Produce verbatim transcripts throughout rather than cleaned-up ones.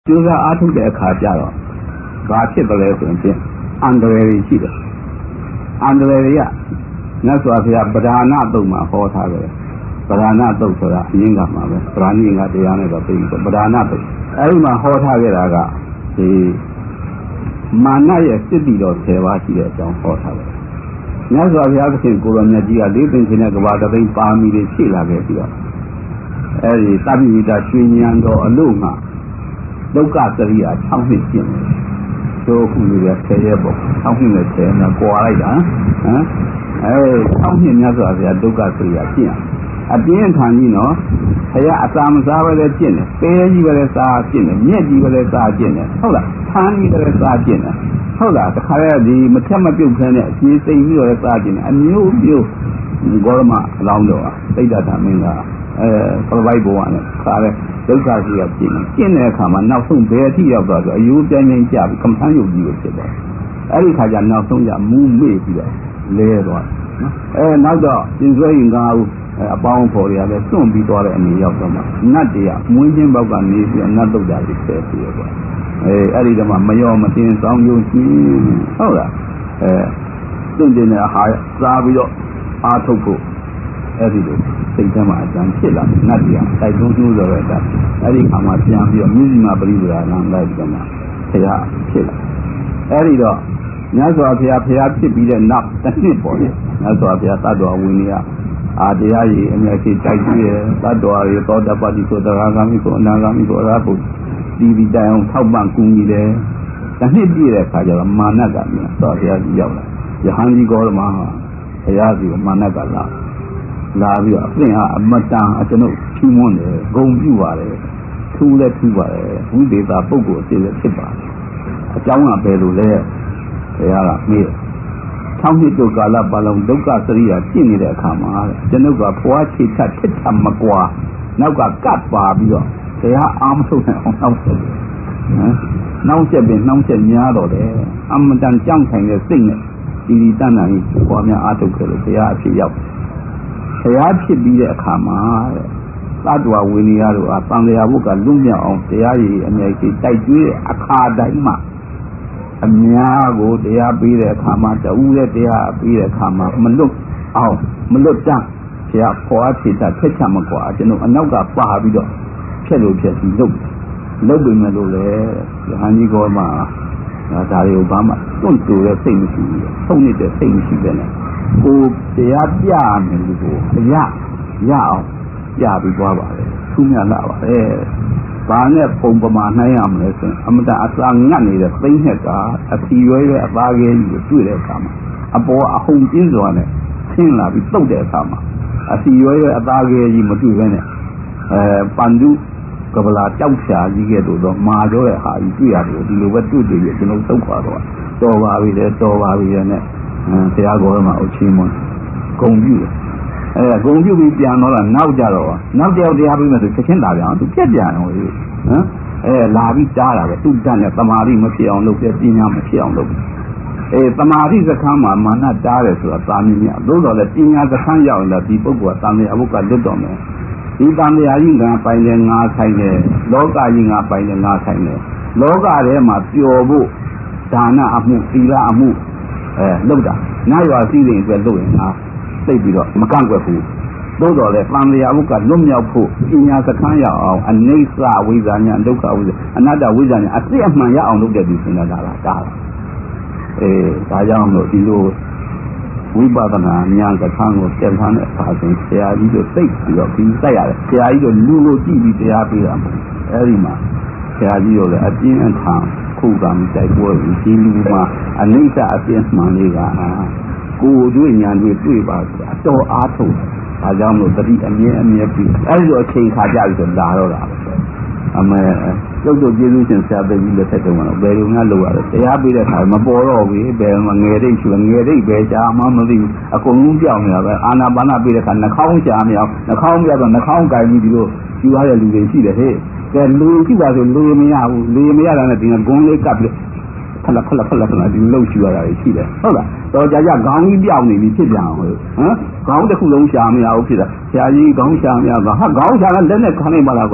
ကျိုးစားအားထုတ်တဲ့အခါကျတော့ဘာဖြစ်တယ်လဲဆိုရင်အန္တရာယ်ရှိတယ်အန္တရာယ်တွေကမြတ်စွာဘုရားဗဒာနတုတ်မှာဟောထားတယ်ဗဒာနတုတ်ဆိုတာအရင်းကမှာပဲဗဒာနိငါတရားနဲ့တော့ပြီးဗဒာနတုတ်အဲဒီမှာဟောထားခဲ့တာကဒီမာနရဲ့စစ်တီတော်ဆယ်ပါးရှိတဲ့အကြောင်းဟောထားတယ်မြတ်စွာဘုရားသခင်ကိုရောမြတ်ကြီးကလေးပင်ခြင်းနဲ့ကဘာတသိန်းပါမီတွေဖြည့်လာခဲ့ပြီးတော့အဲဒီသဗ္ဗိတာရွှေဉာဏ်တော်အလို့မှာဒုက္ခသရိယာ၆နှစ်ကျင့်တယ်တို့ခုလေးကဆယ်ရဲပေါ့၆နှစ်နဲ့ဆယ်နဲ့ကွာလိုက်တာဟမ်အဲ၆နှစ်မြတ်စွာဘုရားဒုက္ခသရိယာကျင့်အပြင်းထန်ကြီးနော်ဘုရားအစာမစားပဲလည်းကျင့်တယ်ပဲကြီးပဲလည်းစားကျင့်တယ်မြက်ကြီးပဲလည်းစားကျင့်တယ်ဟုတ်လားဆန်းကြီးပဲလည်းစားကျင့်တယ်ဟုတ်လားတခါတည်းဒီမထက်မပြုတ်ခဲနဲ့အကြီးစိတ်ပြီးတော့လည်းစားကျင့်တယ်အမျိုးမျိုးဂေါရမအလောင်းတော်သိတ္တသမင်းကအဲပရပိုက်ဘဝနဲ့ခါတဲ့ဒုက္ခကြီးကကျင့်တယ်ကျင့်တဲ့အခါမှာနောက်ဆုံးဘယ်အထိရောက်သွားဆိုအယိုးပြင်းပြင်းကြပြီးကမ္ဘာယုတ်ကြီးကိုဖြစ်သွားအဲ့ဒီခါကျနောက်ဆုံးကျမူးမေ့ပြီးတော့လဲသွားနော်အဲနောက်တော့ကျင်စွဲရင်ကားဘူးအပေါင်းဖော်တွေကလည်းစွန့်ပြီးသွားတဲ့အနေရောက်တော့မှနတ်တွေကမွေးချင်းဘောက်ကနေပြီးနတ်တုတ်တာတွေဆဲပြီးတော့အဲအဲ့ဒီတော့မှမယောမတင်ဆောင်ယုံကြည်ဟုတ်လားအဲတင့်တင်တဲ့အာဟာရစားပြီးတော့အားထုတ်ဖို့အဲ့ဒီလိုစိတ်ထဲမှာအကြံဖြစ်လာနတ်တွေကတိုက်တွန်းကြိုးဆိုတော့အဲ့ဒီခါမှာပြန်ပြီးတော့မြင့်စီမပရိပဒါလမ်းလိုက်ကြမှာဆရာဖြစ်လာအဲ့ဒီတော့မြတ်စွာဘုရားဘုရားဖြစ်ပြီးတဲ့နောက်တစ်နှစ်ပေါ့လေမြတ်စွာဘုရားသတ္တဝါဝင်နေရအာတရားကြီးအမြဲရှိတိုက်ကြည့်ရသတ္တဝါတွေသောတပတိကိုသရဂါမိကိုအနာဂါမိကိုအရဟတ်ဒီဒီတိုင်အောင်ထောက်ပံ့ကူညီတယ်တစ်နှစ်ပြည့်တဲ့အခါကျတော့မာနကမြန်သောဘုရားကြီးရောက်လာယဟန်ကြီးကောရမဘုရားကြီးကိုမာနကလာလာပြီးတော့အသင်ဟာအမတန်အကျွန်ုပ်ထူးမွန်းတယ်ဂုံပြုပါတယ်ထူးလည်းထူးပါတယ်ဘုဒေတာပုဂ္ဂိုလ်အဖြစ်လည်းဖြစ်ပါတယ်အကြောင်းကဘယ်လိုလဲဘုရားကမေး၆နှစ်တို့ကာလပတ်လုံးဒုက္ခသရိယာဖြစ်နေတဲ့အခါမှာကျွန်ုပ်ကဖွားချေထထစ်ထမကွာနောက်ကကပ်ပါပြီးတော့တရားအားမထုတ်နိုင်အောင်နှောက်ဆက်တယ်နော်နှောက်ဆက်ပြီးနှောက်ဆက်များတော့တယ်အမတန်ကြောက်ထိုင်တဲ့စိတ်နဲ့ဒီဒီတန်တန်ကြီးပေါ်များအားထုတ်ခဲ့လို့တရားအဖြစ်ရောက်တရားဖြစ်ပြီးတဲ့အခါမှာသတ္တဝါဝိနည်းတို့အားတန်လျာဘုကလွတ်မြောက်အောင်တရားရည်အမြဲတမ်းတိုက်ကျွေးတဲ့အခါတိုင်းမှာအများကိုတရားပေးတဲ့အခါမှာတူးတဲ့တရားပေးတဲ့အခါမှာမလွတ်အောင်မလွတ်တမ်းဆရာခေါ်အဖြစ်တာထက်ချမကွာကျွန်တော်အနောက်ကပါပြီးတော့ဖြက်လို့ဖြက်ပြီးလုပ်လုပ်ပြီမဲ့လို့လေယဟန်ကြီးကောမှာဒါတွေကိုဘာမှတွန့်တူတဲ့စိတ်မရှိဘူးထုံနေတဲ့စိတ်မရှိပဲနဲ့ကိုတရားပြမယ်လို့ကိုအရရအောင်ပြပြီးသွားပါလေသူများလာပါလေဘာနဲ့ပုံပမာနိုင်ရမလဲဆိုရင်အမတအစာငတ်နေတဲ့သိန်းနဲ့ကအစီရွဲရွဲအသားကဲကြီးကိုတွေ့တဲ့အခါမှာအပေါ်အဟုန်ပြင်းစွာနဲ့ဆင်းလာပြီးတုတ်တဲ့အခါမှာအစီရွဲရွဲအသားကဲကြီးမတွေ့ဘဲနဲ့အဲပန္တုကပလာကြောက်ဖြာကြီးကဲ့သို့သောမာတော့တဲ့ဟာကြီးတွေ့ရတယ်ဒီလိုပဲတွေ့တွေ့ရကျွန်တော်သုတ်ခွာတော့တော်ပါပြီလေတော်ပါပြီလေနဲ့ဆရာကောမှာအချင်းမွန်းဂုံပြုတယ်အဲဂုံပြုပြီးပြန်တော့လာနောက်ကြတော့နောက်တယောက်တရားပြီးမှဆိုချက်ချင်းလာပြန်သူပြက်ပြန်တော့ဟမ်အဲလာပြီးတားတာပဲသူတတ်နဲ့တမာတိမဖြစ်အောင်လုပ်ပြပညာမဖြစ်အောင်လုပ်အဲတမာတိစခန်းမှာမာနတားတယ်ဆိုတာသာမင်းများသို့တော်လည်းပညာစခန်းရောက်ရင်လည်းဒီပုဂ္ဂိုလ်ကတန်မြတ်အဘုကလွတ်တော်မယ်ဒီတန်မြတ်ကြီးကပိုင်တယ်ငါဆိုင်တယ်လောကကြီးကပိုင်တယ်ငါဆိုင်တယ်လောကထဲမှာပျော်ဖို့ဒါနအမှုသီလအမှုအဲလုပ်တာနတ်ရွာစည်းစိမ်အတွက်လုပ်ရင်ငါသိပြီးတော့မကန့်ကွက်ဘူးသို့တော်လည်းတန်မြတ်အဘုကလွတ်မြောက်ဖို့ပညာစခန်းရောက်အောင်အနိစ္စဝိဇ္ဇာညာဒုက္ခဝိဇ္ဇာအနတ္တဝိဇ္ဇာညာအစစ်အမှန်ရအောင်လုပ်တဲ့ဒီစင်တာလားဒါအဲဒါကြောင့်လို့ဒီလိုဝိပဿနာဉာဏ်စခန်းကိုပြန်ထမ်းတဲ့အခါကျဆရာကြီးတို့သိပြီးတော့ဒီစိုက်ရတယ်ဆရာကြီးတို့လူကိုကြည့်ပြီးတရားပေးတာအဲဒီမှာဆရာကြီးတို့လည်းအပြင်းအထန်ခုခံတိုက်ပွဲဒီလူမှာအနိစ္စအပြင်းမှန်လေးကကိုယ်တွေ့ဉာဏ်တွေ့တွေ့ပါဆိုတာအတော်အားထုတ်ဒါကြောင့်လို့တတိအမြဲအမြဲပြီးအဲဒီလိုအချိန်ခါကြပြီဆိုလာတော့တာအမေကျုပ်တို့ကျေးဇူးရှင်ဆရာပြည်လက်ထက်တုန်းကတော့ဘယ်လိုများလုပ်ရလဲတရားပေးတဲ့ခါမပေါ်တော့ဘူးဘယ်မှာငယ်တိတ်ချူငယ်တိတ်ပဲရှားမှမသိဘူးအကုန်လုံးပြောင်းနေတာပဲအာနာပါနပေးတဲ့ခါနှာခေါင်းရှားမရအောင်နှာခေါင်းပြတော့နှာခေါင်းကိုင်ပြီးဒီလိုယူရတဲ့လူတွေရှိတယ်ဟဲ့ကဲလူရှိပါဆိုလူမရဘူးလူမရတာနဲ့ဒီကဂုံးလေးကပ်ပြီးဖလက်ဖလက်ဖလက်ဖလက်ဒီလှုပ်ချူရတာရှိတယ်ဟုတ်လားတော့ကြာကြာခေါင်းကြီးပြောင်းနေပြီဖြစ်ပြန်အောင်ဟမ်ခေါင်းတစ်ခုလုံးရှားမရဘူးဖြစ်တာဆရာကြီးခေါင်းရှားမရဘူးဟာခေါင်းရှားကလက်နဲ့ခံနေပါလားကွာ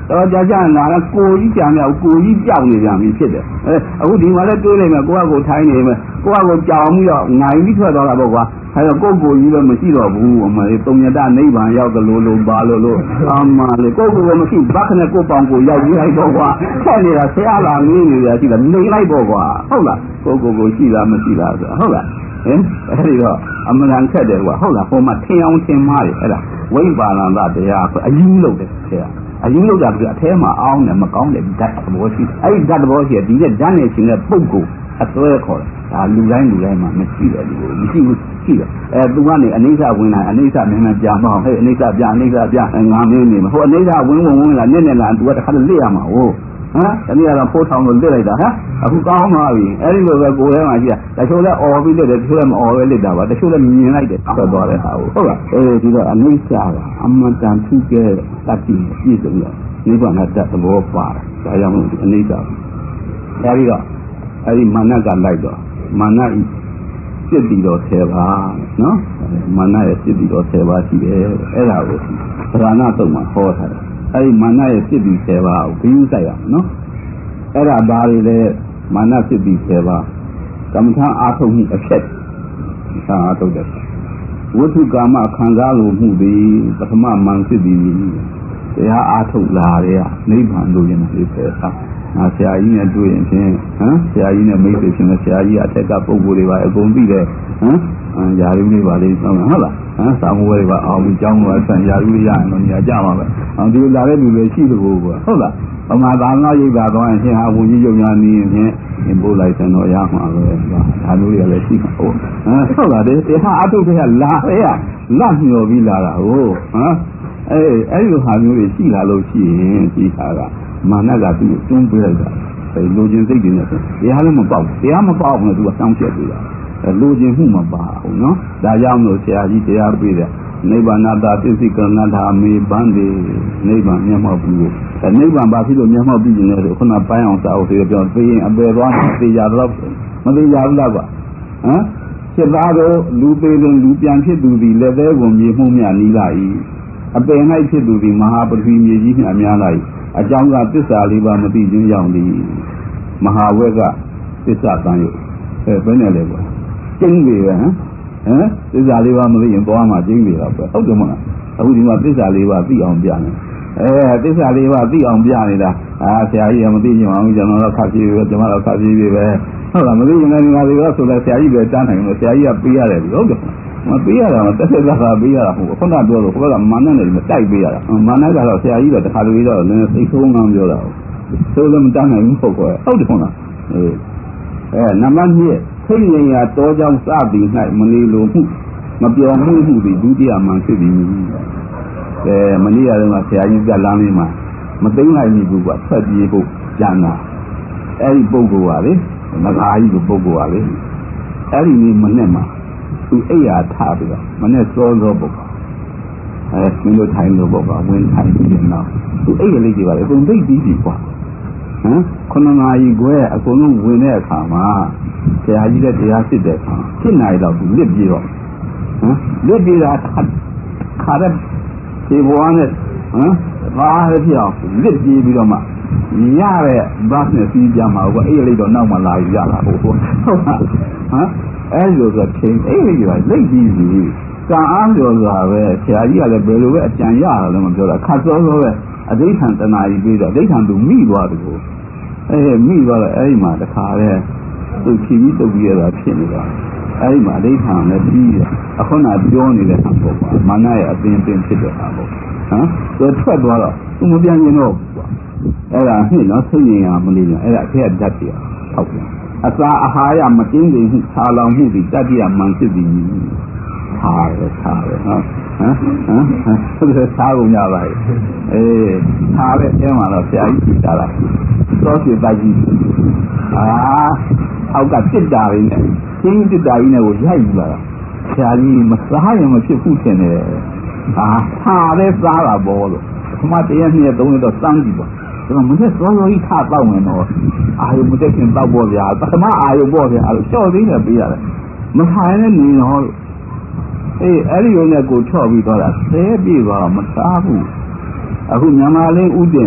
တော့ကြာကြာလာတော့ကိုကြီးကြံမြောက်ကိုကြီးကြောက်နေကြပြီဖြစ်တယ်အဲအခုဒီမှာလည်းတွေးနေမယ်ကိုကကိုထိုင်းနေမယ်ကိုကကိုကြောင်ပြီးတော့ငိုင်ပြီးထွက်သွားတာပေါ့ကွာအဲတော့ကိုကိုကြီးလည်းမရှိတော့ဘူးအမလေးတုံညတနိဗ္ဗာန်ရောက်သလိုလိုပါလို့လို့အမလေးကိုကိုကမရှိဘက်နဲ့ကိုပေါင်ကိုရောက်ပြီးလိုက်တော့ကွာဆက်နေတာဆရာလာငင်းနေရရှိတယ်နေလိုက်ပေါ့ကွာဟုတ်လားကိုကိုကိုရှိလားမရှိလားဆိုဟုတ်လားဟင်အဲ့ဒီတော့အမှန်တန်ခက်တယ်ကွာဟုတ်လားဟိုမှာထင်အောင်ထင်မှားတယ်အဲ့ဒါဝိပါဏသတရားဆိုအယူလို့တယ်ဆရာအယူလို့တာပြီးအแทမှာအောင်းတယ်မကောင်းတယ်ဓာတ်သဘောရှိအဲ့ဒီဓာတ်သဘောရှိဒီနဲ့ဓာတ်နဲ့ရှင်တဲ့ပုဂ္ဂိုလ်အစွဲခေါ်တယ်ဒါလူတိုင်းလူတိုင်းမှာမရှိတယ်လူမရှိဘူးရှိတယ်အဲသူကနေအနိစ္စဝင်လာအနိစ္စနည်းနည်းပြန်မအောင်ဟဲ့အနိစ္စပြန်အနိစ္စပြန်ငါမင်းနေမှာဟိုအနိစ္စဝင်ဝင်ဝင်လာနည်းနည်းလာသူကတခါတည်းလက်ရမှာဟုတ်ဟမ်တနည်းကတော့ဖိုးထောင်လို့လက်လိုက်တာဟမ်အခုကောင်းသွားပြီအဲ့ဒီလိုပဲကိုယ်ထဲမှာရှိတာတချို့လဲអော်ပြီးလက်တယ်တချို့လဲမអော်ပဲလက်တာပါတချို့လဲမြင်လိုက်တယ်ထွက်သွားတဲ့ဟာကိုဟုတ်လားအဲဒီတော့အနိစ္စကအမှန်တန်ထူးကဲတတ်ပြီးပြည့်စုံရနိဗ္ဗာန်တတ်သဘောပါတယ်ဒါကြောင့်မို့အနိစ္စအဲဒီတော့အဲဒီမာနကလိုက်တော့မာနဤစစ်ပြီးတော့ဆယ်ပါနော်မာနရဲ့စစ်ပြီးတော့ဆယ်ပါရှိတယ်အဲ့ဒါကိုဗราဏတုံမှာဟောထားတယ်အဲ့ဒီမာနရဲ့စစ်ပြီးဆယ်ပါကိုဘီယူဆိုင်ရအောင်နော်အဲ့ဒါဘာတွေလဲမာနစစ်ပြီးဆယ်ပါကမ္မထာအာထုံမှုအဖြစ်သာအာထုတဲ့ဝိသုကာမခံစားလိုမှုသည်ပထမမန်စစ်ပြီးတရားအာထုလာတဲ့နိဗ္ဗာန်လိုရင်လည်းဆယ်ပါငါဆရာကြီးနဲ့တွေ့ရင်ဖြင့်ဟမ်ဆရာကြီးနဲ့မိတ်ဆွေချင်းနဲ့ဆရာကြီးအထက်ကပုံကိုယ်တွေပါအကုန်ပြီးတယ်ဟမ်ယာရုလေးပါလေးဆောင်းဟုတ်လားဟမ်စာမိုးတွေပါအောင်ပြီးကျောင်းတော်ဆန်ယာရုလေးရရင်တော့ညာကြမှာပဲအောင်ဒီလာတဲ့လူတွေရှိလို့ပေါ့ဟုတ်လားဗမာသာနာရိပ်သာတော့အရှင်ဟာဘုန်းကြီးရုံညာနေရင်ဖြင့်သင်ပို့လိုက်စံတော့ရမှာပဲဒါမျိုးတွေလည်းရှိမှာဟုတ်ဟမ်ဟုတ်လားဒီဟာအထုတွေကလာရဲ့လက်ညှော်ပြီးလာတာဟုတ်ဟမ်အဲအဲ့ဒီဟာမျိုးတွေရှိလာလို့ရှိရင်ဒီဟာကမာနကသူ့တွန်းပေးလိုက်တာအဲလိုချင်စိတ်တွေနဲ့တရားလည်းမပေါက်တရားမပေါက်ဘူးသူကတောင်းချက်ပေးတာအဲလိုချင်မှုမပါဘူးနော်ဒါကြောင့်လို့ဆရာကြီးတရားပေးတယ်နိဗ္ဗာန်တာသစ္စိကရဏဓာမေဘန္တိနိဗ္ဗာန်မျက်မှောက်ပြုအဲနိဗ္ဗာန်ဘာဖြစ်လို့မျက်မှောက်ပြုနေလဲဆိုခုနပိုင်းအောင်စာအုပ်တွေပြောသိရင်အပေသွားနေသိကြတော့မသိကြဘူးလားကွာဟမ်စစ်သားတို့လူသေးလုံးလူပြန်ဖြစ်သူဒီလက်သေးကိုမြေမှုမြနီးလာ၏အပေ၌ဖြစ်သူဒီမဟာပထဝီမြေကြီးနှင့်အများလာ၏အကြောင်းကသစ္စာလေးပါးမသိခြင်းကြောင့်ဒီမဟာဝက်ကသစ္စာတန်ရုပ်အဲဘယ်နဲ့လဲကွာကျင်းပြီပဲဟမ်ဟမ်သစ္စာလေးပါးမသိရင်သွားမှကျင်းပြီတော့ပဲဟုတ်တယ်မလားအခုဒီမှာသစ္စာလေးပါးသိအောင်ပြနေအဲသစ္စာလေးပါးသိအောင်ပြနေတာအာဆရာကြီးကမသိချင်အောင်ကျွန်တော်တော့ခါပြေပဲကျွန်တော်တော့ခါပြေပြီပဲဟုတ်လားမသိရင်လည်းဒီမှာဒီတော့ဆိုတော့ဆရာကြီးပဲတန်းနိုင်လို့ဆရာကြီးကပေးရတယ်ပြီဟုတ်တယ်မပေးရတာမတက်တက်သာသာပေးရတာဟုတ်ခုနပြောလို့ခေါကမာနနဲ့မတိုက်ပေးရတာမာနကတော့ဆရာကြီးကတခါတလေတော့လည်းသိဆုံးငန်းပြောတာဆိုလည်းမတန်းနိုင်ဘူးဟုတ်ကွယ်ဟုတ်တယ်ဟုတ်လားအဲအဲနံပါတ်နှစ်သိဉ္ဇင်ရာတောကြောင့်စသည်၌မနေလိုမှုမပြောမှုမှုဒီဒုတိယမှန်ဖြစ်ပြီးအဲမနေ့ကလည်းဆရာကြီးကလမ်းလေးမှာမသိနိုင်ဘူးကွာဖက်ပြေးဖို့ကြံတာအဲဒီပုဂ္ဂိုလ်ကလေငကားကြီးကိုပုဂ္ဂိုလ်ကလေအဲဒီနေ့မနေ့မှာသူအိယာထားပြီးတော့မနေ့စောစောပုဂ္ဂိုလ်အဲမင်းတို့ထိုင်လို့ပုဂ္ဂိုလ်ဝင်ထိုင်ပြီးတော့သူအိယာလေးကြီးပါလေအကုန်သိပြီးပြီကွာဟမ်ခုနနာရီခွဲအကုန်လုံးဝင်တဲ့အခါမှာဆရာကြီးတဲ့တရားစစ်တဲ့အခါဖြစ်နိုင်တော့သူလစ်ပြေတော့ဟမ်လစ်ပြေတာခါတဲ့ဒီဘဝနဲ့ဟမ်ဘာဖြစ်အောင်လစ်ပြေပြီးတော့မှရတဲ့ဘတ်နဲ့စီးကြမှာကွာအဲ့လေးတော့နောက်မှလာရတာဟုတ်ဟုတ်ဟုတ်ဟမ်အဲ့လိုဆိုထင်းအဲ့ဒီကလိတ်ပြီးပြီကံအားပြောစွာပဲဆရာကြီးကလည်းဘယ်လိုပဲအကြံရတာလည်းမပြောတာခတ်စောစောပဲအဋိဌံတနာကြီးပြီးတော့အဋိဌံသူမိသွားတယ်ကိုအဲမိသွားတော့အဲ့ဒီမှာတခါလဲသူဖြီးပြီးတုတ်ပြီးရတာဖြစ်နေတာအဲ့ဒီမှာအဋိဌံလည်းပြီးတယ်အခုနပြောနေတဲ့ဟာပေါ့ကွာမာနရဲ့အပင်ပင်ဖြစ်တဲ့ဟာပေါ့ဟမ်သူထွက်သွားတော့သူမပြန်ရင်တော့ကွာအဲ့ဒါနှိမ့်နော်သိဉ္ဇင်ရမနေဘူးအဲ့ဒါအထက်ဓာတ်တရားထောက်ပြန်အစာအာဟာရမတင်းနေမှုခြာလောင်မှုဒီတတ္တိယမှန်ဖြစ်ပြီးဟာရထားရဟမ်ဟမ်ဟမ်ဟုတ်တယ်သားကုန်ကြပါလေအေးသားတဲ့အဲမှာတော့ဆရာကြီးကြည့်တာလားသောစီပါကြီးအာအောက်ကတစ်တာရင်းနဲ့ကျင်းတစ်တာရင်းနဲ့ကိုရိုက်ယူလာတာဆရာကြီးမစားရင်မဖြစ်ဘူးထင်တယ်အာသားတဲ့စားတာဘောလို့ခမတရက်နှစ်ရက်သုံးရက်တော့စမ်းကြည့်ပါကျွန်တော်မနေ့စောစောကြီးထတောက်မယ်တော့အာယုမတက်ခင်တောက်ပေါ့ဗျာပထမအာယုပေါ့ဗျာအဲ့လိုလျှော့သေးတယ်ပေးရတယ်မဆိုင်နဲ့နေတော့အေးအဲ့ဒီရုံနဲ့ကိုချော့ပြီးတော့တာဆဲပြေသွားတော့မစားဘူးအခုမြန်မာလေးဥတင်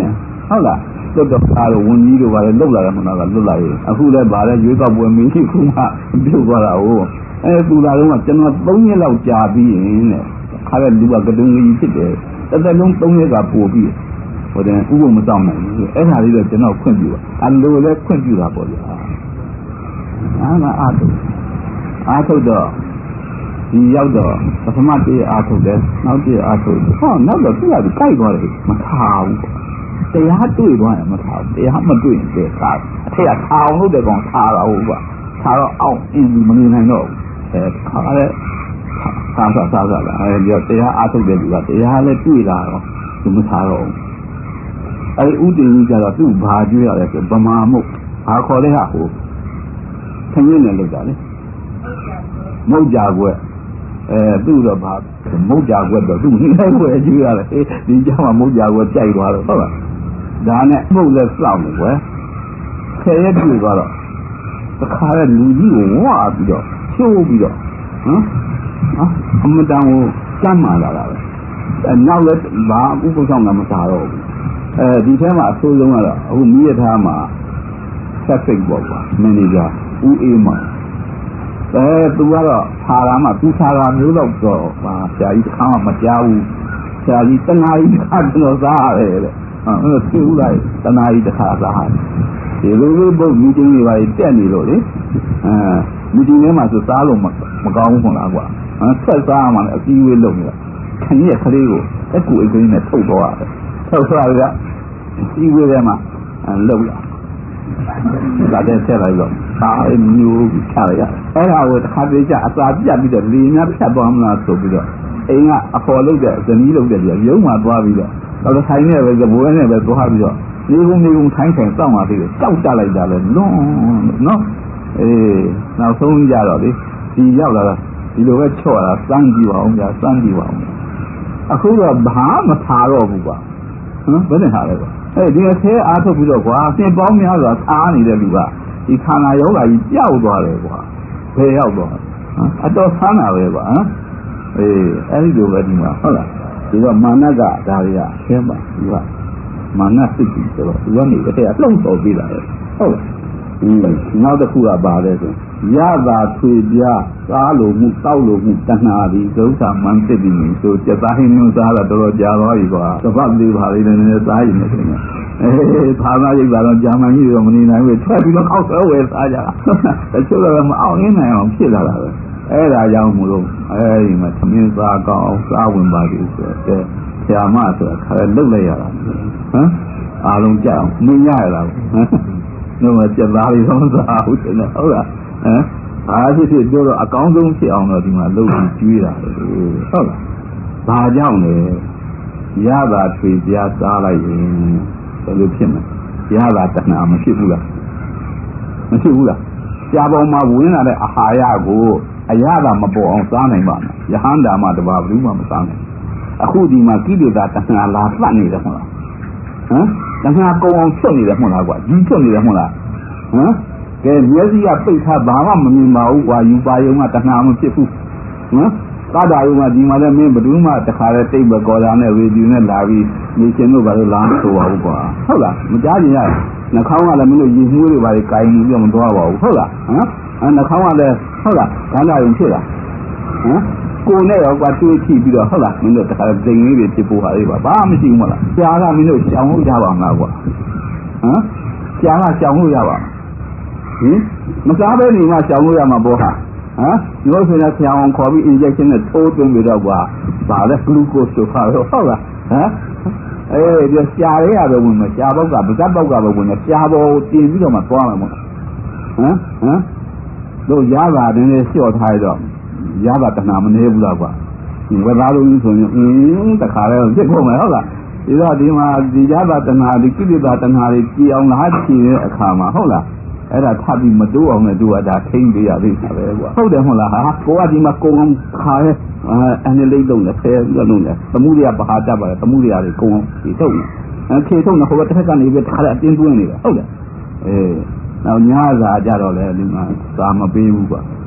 ဟုတ်လားလွတ်တော့ကားတော့ဝန်ကြီးတို့ကလည်းလွတ်လာတယ်မဟုတ်လားလွတ်လာရင်အခုလည်းဗာလဲရွေးကောက်ပွဲမင်းကြီးခုမှပြုတ်သွားတာဟုတ်အဲသူလာတော့ကျွန်တော်သုံးရက်လောက်ကြာပြီးရင်တဲ့ခါတဲ့လူကကတုံးကြီးဖြစ်တယ်တစ်သက်လုံးသုံးရက်ကပို့ပြီးဟိုတဲ့ဥပမဆောင်နိုင်ဘူးအဲ့ဒါလေးတော့ကျွန်တော်ခွင့်ပြုပါအလိုလည်းခွင့်ပြုတာပေါ့ဗျာအားမအားထုတ်အားထုတ်တော့ဒီရောက်တော့ပထမတည်းအားထုတ်တယ်နောက်တည်းအားထုတ်တယ်ဟောနောက်တော့သူကကြိုက်သွားတယ်မထားဘူးပေါ့တရားတွေ့သွားရင်မထားဘူးတရားမတွေ့ရင်တဲ့ထားအထက်ကထားအောင်လုပ်တဲ့ကောင်ထားတာဟုတ်ပါထားတော့အောက်အင်းမနေနိုင်တော့ဘူးအဲခါရဲသာသာသာသာလာအဲဒီတရားအားထုတ်တဲ့လူကတရားလည်းတွေ့လာတော့သူမထားတော့ဘူးအဲဒီဥတည်ကြီးကြတော့သူ့ဘာကျွေးရလဲဆိုဗမာမုတ်ဘာခေါ်လဲဟာဟိုခင်းရင်းနဲ့လောက်တာလေမုတ်ကြွက်အဲသူ့တော့ဗာမုတ်ကြွက်တော့သူ့နိုင်ွယ်ကျွေးရတယ်ဒီကြောင်ကမုတ်ကြွက်ကြိုက်သွားတော့ဟုတ်လားဒါနဲ့မုတ်လည်းစောင့်နေကွယ်ခဲရက်တွေ့သွားတော့တခါတဲ့လူကြီးကိုဝါပြီးတော့ချိုးပြီးတော့ဟမ်အမတန်ကိုစမ်းမာလာတာပဲအဲနောက်လည်းဘာဥပ္ပဆောင်ကမစားတော့ဘူးအဲဒီထဲမှာအဆိုးဆုံးကတော့အခုမိရထားမှာဆက်ဖိတ်ပေါ့ကွာမန်နေဂျာဦးအေးမောင်အဲသူကတော့ခါလာမှသူခါလာမျိုးတော့တော့ဟာဆရာကြီးတစ်ခါမှမကြားဘူးဆရာကြီးတနားကြီးတစ်ခါကျွန်တော်စားရတယ်တဲ့ဟုတ်သူ့လိုက်တနားကြီးတစ်ခါစားရတယ်ဒီလိုလိုပုတ်မီတင်းတွေပါတက်နေလို့လေအဲမီတင်းထဲမှာဆိုစားလို့မကောင်းဘူးခွန်လားကွာဆက်စားမှလည်းအပြီးဝေးလုပ်နေတာခဏရခလေးကိုအကူအကင်းနဲ့ထုတ်တော့ရတယ်ထုတ်သွားရစီဝေးထဲမှာလှုပ်လာဒါတဲ့ဆက်လိုက်တော့ဒါအမျိုးချရရအဲ့ဒါကိုတစ်ခါတည်းကျအစာပြတ်ပြီးတော့လေများဖြတ်သွားမလားဆိုပြီးတော့အိမ်ကအဖော်လုပ်တဲ့ဇနီးလုပ်တဲ့ကြီးရုံးမှသွားပြီးတော့တော့ဆိုင်နဲ့ပဲဇဘွဲနဲ့ပဲသွားပြီးတော့ဒီကုန်းဒီကုန်းထိုင်းထိုင်စောင့်လာပြီးတော့ကြောက်တက်လိုက်တာလေလွန်းနော်အေးနောက်ဆုံးကြတော့လေဒီရောက်လာတာဒီလိုပဲချော့တာစမ်းကြည့်ပါအောင်ကြာစမ်းကြည့်ပါအောင်အခုတော့ဘာမှမထားတော့ဘူးကွာဟမ်ဘယ်နဲ့ထားလဲကွာအဲဒီအသေးအားထုတ်ပြီးတော့ကွာသင်ပေါင်းများစွာအားနေတဲ့လူကဒီခန္ဓာယောဂါကြီးပျောက်သွားတယ်ကွာဘယ်ရောက်သွားအတော်ဆန်းတာပဲကွာဟမ်အေးအဲ့ဒီလိုပဲဒီမှာဟုတ်လားဒီတော့မာနကဒါရီကဆင်းပါဒီကမာနစိတ်ကြီးဆိုတော့ဒီကနေအထက်ကလှုပ်တော်ပြီးတာလေဟုတ်လားอืมနောက်တစ်ခုကပါလဲဆိုရတာထွေပြားစားလို့မှုတောက်လို့မှုတဏှာဒီဒုက္ခမှန်ဖြစ်ပြီးနေဆိုစက်သားဟင်းမျိုးစားတာတော်တော်ကြာသွားပြီကွာသဘောလေးပါလေးနည်းနည်းစားရင်လည်းခင်ဗျအေးသာသာရိပ်ပါတော့ကြာမှန်ကြီးတော့မနေနိုင်ဘူးထွက်ပြီးတော့ခောက်ဆွဲဝယ်စားကြတာတချို့တော့မအောင်ရင်းနိုင်အောင်ဖြစ်လာတာပဲအဲ့ဒါကြောင့်မို့လို့အဲဒီမှာသမင်းစားကောင်းအောင်စားဝင်ပါသေးဆိုတော့ဆရာမဆိုတာခါလဲလုတ်လိုက်ရတာဟမ်အားလုံးကြအောင်မင်းရရတာဟမ်တော့စက်သားလေးဆုံးစားဟုတ်တယ်ဟုတ်လားဟမ်အားဖြစ်ဖြစ်ပြောတော့အကောင်းဆုံးဖြစ်အောင်တော့ဒီမှာလုပ်ပြီးကျွေးတာလေဟုတ်လားဘာကြောင့်လဲရတာထွေပြားစားလိုက်ရင်ဘယ်လိုဖြစ်မလဲရတာတဏှာမဖြစ်ဘူးလားမဖြစ်ဘူးလားဆရာပေါ်မှာဝင်လာတဲ့အာဟာရကိုအရသာမပေါ်အောင်စားနိုင်ပါ့မလားယဟန္တာမှတပါဘူးမှမစားနိုင်အခုဒီမှာကိလေသာတဏှာလာပတ်နေတယ်ဟုတ်လားဟမ်တဏှာကုံအောင်ချွတ်နေတယ်မဟုတ်လားကွာကြီးချွတ်နေတယ်မဟုတ်လားဟမ်ကဲမျက်စိကပိတ်ထားဘာမှမမြင်ပါဘူးကွာယူပါယုံကတဏှာမဖြစ်ဘူးဟမ်ကားတာယုံကဒီမှာလည်းမင်းဘယ်သူမှတခါတည်းတိတ်ပဲကော်တာနဲ့ရေဒီယိုနဲ့လာပြီးနေချင်းတို့ဘာလို့လာမဆိုပါဘူးကွာဟုတ်လားမကြားကြရနှာခေါင်းကလည်းမင်းတို့ရေမှုတွေဘာတွေကိုင်ပြီးတော့မသွားပါဘူးဟုတ်လားဟမ်အဲနှာခေါင်းကလည်းဟုတ်လားခန္ဓာယုံဖြစ်လားဟမ်ကိုယ်နဲ့ရောကွာတွေးကြည့်ပြီးတော့ဟုတ်လားမင်းတို့တခါတည်းဒိန်လေးတွေဖြစ်ပေါ်ပါလေပါဘာမှမရှိဘူးမလားကြားကမင်းတို့ရှောင်လို့ရပါမလားကွာဟမ်ကြားကရှောင်လို့ရပါဟင်မစားဘဲနေမှရှောင်လို့ရမှာပေါ့ဟာဟမ်ညို့ဆိုရင်ဆရာအောင်ခေါ်ပြီး injection နဲ့ထိုးသွင်းပြီးတော့ကွာဗာလဲ glucose ဆိုခါတော့ဟုတ်လားဟမ်အေးဒီရှားရဲရပဲဝင်မရှားပေါက်ကပကတ်ပေါက်ကပဲဝင်ရှားပေါ်တင်ပြီးတော့မှသွားမှာမို့ဟမ်ဟမ်တို့ရပါတင်းလေးလျှော့ထားရတော့ရပါတဏှာမနေဘူးလားကွာဒီဝသားလုံးကြီးဆိုရင်အင်းတခါလဲဖြစ်ကုန်မယ်ဟုတ်လားဒီတော့ဒီမှာဒီရပါတဏှာဒီကိလေသာတဏှာတွေကြည်အောင်လားချီတဲ့အခါမှာဟုတ်လားအဲ့ဒါထပ်ပြီးမတိုးအောင်နဲ့သူကဒါထိမ့်ပေးရသေးတာပဲကွာဟုတ်တယ်မဟုတ်လားဟာကိုကဒီမှာကိုယ်ခါရဲအနေလေးလုံးနဲ့ဖဲပြီးတော့လုံးနဲ့သမှုတွေကဘာဟာတက်ပါလဲသမှုတွေကတွေကုန်းဒီထုတ်နေအဲခေထုတ်နေဟိုဘက်တစ်ခါကနေပြီးတစ်ခါအတင်းသွင်းနေတယ်ဟုတ်တယ်အေးနောက်ညစာကြတော့လေဒီမှာစာမပေးဘူးကွာဟ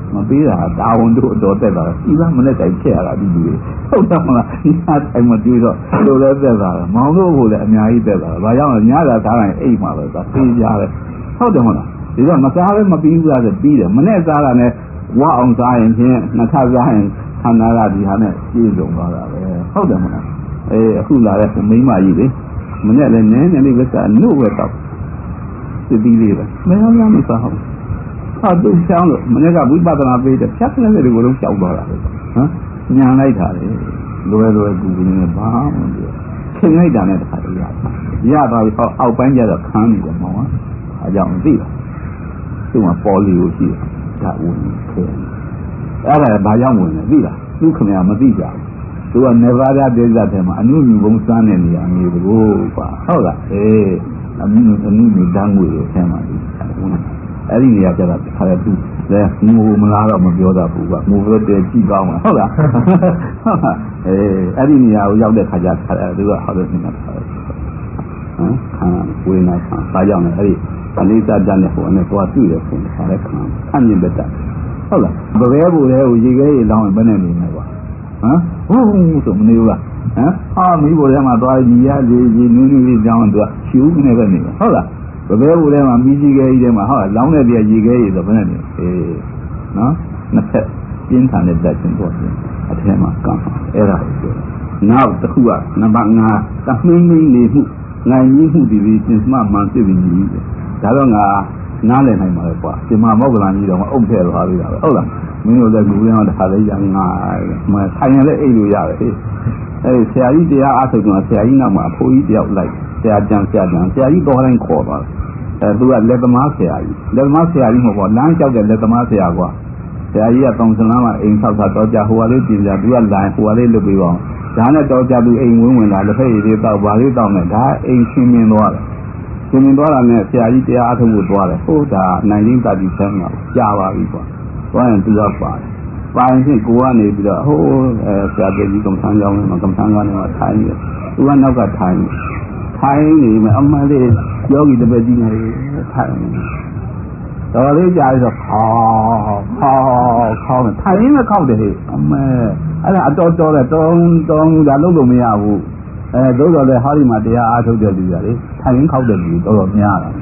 မပေးတာတာဝန်တို့တော့တက်လာဒီကမနဲ့တိုင်ချက်ရတာဒီလူတွေဟုတ်တယ်မလားညာတိုင်မတွေ့တော့လိုလဲတက်လာမောင်တို့ကိုလည်းအများကြီးတက်လာဘာကြောင့်လဲညတာစားတိုင်းအိတ်မှာပဲသာပေးကြတယ်ဟုတ်တယ်မလားဒီတော့မစားပဲမပြီးဘူးလားဆိုပြီးတယ်မနဲ့စားတာနဲ့ဝါအောင်စားရင်ချင်းနှစ်ခါစားရင်ခန္ဓာကဒီဟာနဲ့ပြည့်စုံသွားတာပဲဟုတ်တယ်မလားအေးအခုလာတဲ့မိန်းမကြီးလေမနဲ့လည်းနည်းနည်းလေးပဲစားနှုတ်ပဲတော့စစ်ပြီးလေးပဲမင်းများမစားဘူးဟာသူ့ချောင်းလို့မနေ့ကဝိပဿနာပေးတယ်ဖြတ်တဲ့တဲ့ကိုလုံးကြောက်သွားတာပဲဟမ်ညံလိုက်တာလေလွယ်လွယ်ကူကူနဲ့ဘာမှမပြောခင်လိုက်တာနဲ့တခါတည်းရရသွားပြီအောက်ပိုင်းကျတော့ခန်းနေတယ်မောင်ကအဲကြောင့်သိလားသူ့မှာပေါ်လီကိုရှိတာဒါဝင်ခဲအဲ့ဒါဘာကြောင့်ဝင်လဲသိလားသူခင်ဗျာမသိကြဘူးသူကနေဗာဒဒေသထဲမှာအနုမြူဘုံစမ်းတဲ့နေရာမျိုးတကူပါဟုတ်လားအေးအနုအနုမြူတန်းငွေကိုထဲမှာဒီအဲ့ဒီနေရာကျတော့ခါရသူလဲငိုမလားတော့မပြောတတ်ဘူးကငိုလို့တည်းကြည့်ကောင်းမှာဟုတ်လားအေးအဲ့ဒီနေရာကိုရောက်တဲ့ခါကျခါရသူကဟောလို့နေတာဟမ်ခံဝေနာခံဒါကြောင့်လည်းအဲ့ဒီအလေးစားတတ်တဲ့ဟိုအနေသွားတွေ့ရဆိုခါရခံအမြင့်တက်တာဟုတ်လားဘယ်ဘဲဘူလဲကိုရေခဲရေလောင်းဘယ်နဲ့နေမှာကွာဟမ်ဟုတ်ဆိုမနေဘူးလားဟမ်အာမိဘထဲမှာသွားရည်ရရေရေနူးနူးလေးကြောင်းသူကရှူနေပဲနေဟုတ်လားဘယ်ဘဲဘူထဲမှာမိကြီးခဲကြီးထဲမှာဟုတ်လောင်းတဲ့ပြရေခဲရေဆိုဘယ်နဲ့နေအေးနော်နှစ်ဖက်ပြင်းထန်တဲ့တက်ချင်းတော့အထဲမှာကံအဲ့ဒါကိုပြောနောက်တစ်ခုကနံပါတ်၅တမင်းမင်းနေမှုနိုင်ကြီးမှုဒီပြီးပြင်မှမှန်ပြည့်ပြီးကြီးဒါတော့ငါနားလည်နိုင်ပါလေကွာဒီမှာမောက္ကလန်ကြီးတော့အုပ်ထဲသွားပြီးတာပဲဟုတ်လားမင်းတို့လည်းလူရင်းတော့တစ်ခါလေးရငါမထိုင်ရတဲ့အိတ်လို့ရတယ်အဲဒီဆရာကြီးတရားအားထုတ်တော့ဆရာကြီးနောက်မှာအဖိုးကြီးတယောက်လိုက်ဆရာကြံဆရာကြံဆရာကြီးတော်တိုင်းခေါ်သွားတယ်အဲသူကလက်သမားဆရာကြီးလက်သမားဆရာကြီးမဟုတ်ပါလမ်းလျှောက်တဲ့လက်သမားဆရာကွာဆရာကြီးကတောင်စလမ်းမှာအိမ်ဆောက်တာတော့ကြဟိုကလေးပြင်ပြသူကလိုင်းဟိုကလေးလုပ်ပြီးပါဒါနဲ့တော့ကြသူအိမ်ဝင်းဝင်လာလက်ဖက်ရည်လေးတောက်ပါလေးတောက်နေဒါအိမ်ရှင်းမြင်သွားတယ်ရှင်းမြင်သွားတာနဲ့ဆရာကြီးတရားအားထုတ်ဖို့သွားတယ်ဟုတ်တာနိုင်ရင်းတတိဆန်းကကြာပါပြီကွာသွားရင်သူကပါတယ်ပိုင်ဖြစ်ကိုကနေပြီးတော့ဟိုးအဲဆရာကြီးကမ္ဘာကြောင်းနဲ့ကမ္ဘာကနေမှထိုင်နေသူကနောက်ကထိုင်ထိုင်နေမှအမှန်လေးယောဂီတပည့်ကြီးနေထိုင်တော်လေးကြာပြီးတော့ခေါခေါခေါထိုင်နေခောက်တယ်အမဲအဲ့ဒါအတော်တော်တဲ့တောင်းတောင်းဒါလုပ်လို့မရဘူးအဲသို့တော်လည်းဟာဒီမှာတရားအားထုတ်တဲ့လူရလေထိုင်ခောက်တဲ့လူတော်တော်များတာ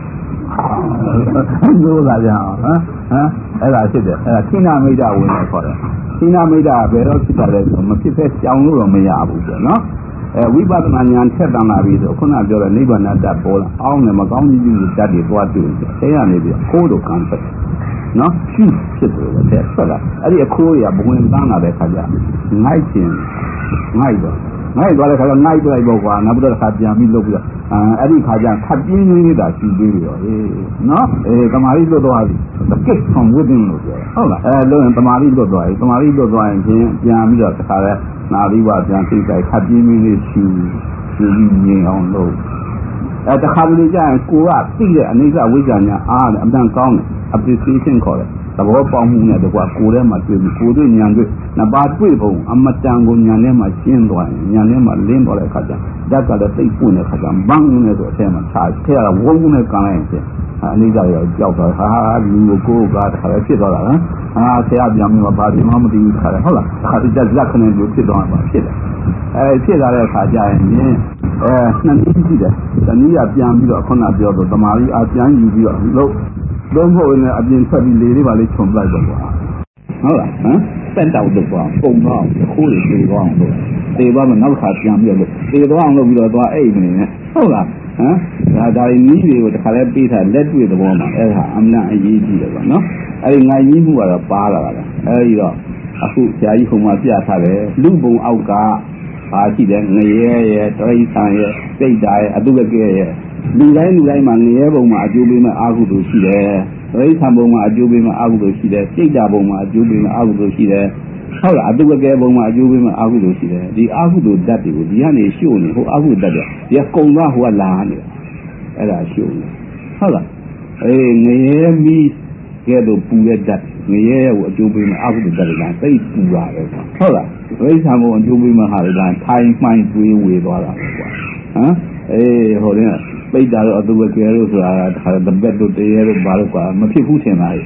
လို့လာကြအောင်ဟမ်ဟမ်အဲ့ဒါဖြစ်တယ်အဲ့ဒါခိနာမိတ်တာဝင်နေခေါ်တယ်ခိနာမိတ်တာဘယ်တော့ဖြစ်တာလဲဆိုမဖြစ်ဖက်ကြောင်လို့တော့မရဘူးဆိုနော်အဲဝိပဿနာဉာဏ်ထက်တန်လာပြီဆိုခုနပြောတဲ့နိဗ္ဗာန်တတ်ပေါ်လာအောင်းနဲ့မကောင်းကြီးကြီးတတ်တွေသွားတွေ့တယ်အဲရနေပြီးခိုးတော့ကံပဲနော်ရှိဖြစ်တယ်တဲ့ဆက်လာအဲ့ဒီအခိုးရဘဝင်တန်းလာတဲ့ခါကျငိုက်ခြင်းငိုက်တော့ငိုက်သွားတဲ့ခါကျငိုက်ပြလိုက်ပေါ့ကွာနောက်ပြီးတော့ခါပြန်ပြီးလုပ်ပြီးတော့အဲအဲ့ဒီခါကျခပ်ပြင်းကြီးနေတာရှိသေးတယ်ရောအေးနော်အေးတမာရီလွတ်သွားပြီတကစ်ဆောင်ဝိသင်းလို့ပြောဟုတ်လားအဲလို့ရင်တမာရီလွတ်သွားပြီတမာရီလွတ်သွားရင်ချင်းပြန်ပြီးတော့တခါလဲနာပြီးပါပြန်သိတိုက်ခပ်ပြင်းကြီးလေးရှူရှူပြီးငြိမ်အောင်လုပ်အဲတခါတလေကျရင်ကိုကသိတဲ့အိဋ္ဌဝိဇ္ဇာညာအားတယ်အမှန်ကောင်းတယ် appreciation ခေါ်တယ်သဘောပေါက်မှုနဲ့တကွာကိုယ်ထဲမှာတွေ့ပြီးကိုယ်တွေ့ဉာဏ်တွေ့နှစ်ပါးတွေ့ပုံအမတန်ကိုဉာဏ်ထဲမှာရှင်းသွားရင်ဉာဏ်ထဲမှာလင်းသွားတဲ့အခါကျဓာတ်ကလည်းသိပွင့်တဲ့အခါကျဘန်းနဲ့ဆိုအထဲမှာခြာထဲကဝုန်းနဲ့ကန်လိုက်ရင်ဖြစ်အိဋ္ဌရောကြောက်သွားဟာလူကိုကိုယ်ကတခါလည်းဖြစ်သွားတာဟမ်ဟာဆရာပြန်ပြီးတော့ဘာဒီမှမသိဘူးခါတယ်ဟုတ်လားတခါတည်းဇက်ခနဲ့လို့ဖြစ်သွားမှာဖြစ်တယ်အဲဖြစ်လာတဲ့အခါကျရင်အဲနှစ်နည်းရှိတယ်တနည်းကပြန်ပြီးတော့ခုနပြောတော့တမာရီအပြန်ယူပြီးတော့လို့လုံးဖို့နဲ့အပြင်ထွက်ပြီးလေလေးပါလေးခြုံလိုက်တော့ကွာဟုတ်လားဟမ်တက်တောက်တော့ကွာပုံတော့ခိုးရသေးတော့အောင်လို့သေသွားမှနောက်ခါပြန်ပြီးတော့သေသွားအောင်လုပ်ပြီးတော့သွားအိတ်နေနဲ့ဟုတ်လားဟမ်ဒါဒါရီနီးတွေကိုတခါလဲပေးထားလက်တွေ့သဘောမှာအဲ့ဒါအမှန်အရေးကြီးတယ်ကွာနော်အဲ့ဒီငိုင်ကြီးမှုကတော့ပါလာတာလေအဲ့ဒီတော့အခုဆရာကြီးခုံမှာပြထားတယ်လူပုံအောက်ကပါရှိတယ်ငရဲရဲ့တရိษံရဲ့စိတ်ဓာတ်ရဲ့အတုဝကဲရဲ့လူတိုင်းလူတိုင်းမှာငရဲဘုံမှာအကျိုးပေးမဲ့အာဟုတုရှိတယ်တရိษံဘုံမှာအကျိုးပေးမဲ့အာဟုတုရှိတယ်စိတ်ဓာတ်ဘုံမှာအကျိုးပေးမဲ့အာဟုတုရှိတယ်ဟုတ်လားအတုဝကဲဘုံမှာအကျိုးပေးမဲ့အာဟုတုရှိတယ်ဒီအာဟုတုဓာတ်တွေကိုဒီကနေရှို့နေဟိုအာဟုတုဓာတ်တွေဒီကုံသွားဟိုကလာနေတာအဲ့ဒါရှို့နေဟုတ်လားအေးငရဲမီးကဲတော့ပူတဲ့ဓာတ်ငရဲကိုအကျိုးပေးမဲ့အာဟုတုဓာတ်တွေကသိပူတာပဲဟုတ်လားဒိဋ္ဌာဘုံအကျိုးပေးမှဟာလည်းထိုင်မှိုင်းတွေးဝေသွားတာပဲကွာဟမ်အေးဟိုရင်ပိတ်တာတော့အတူပဲကျဲလို့ဆိုတာဒါတပတ်တို့တရေတို့ဘာလို့ကွာမဖြစ်ဘူးထင်တာလေဟ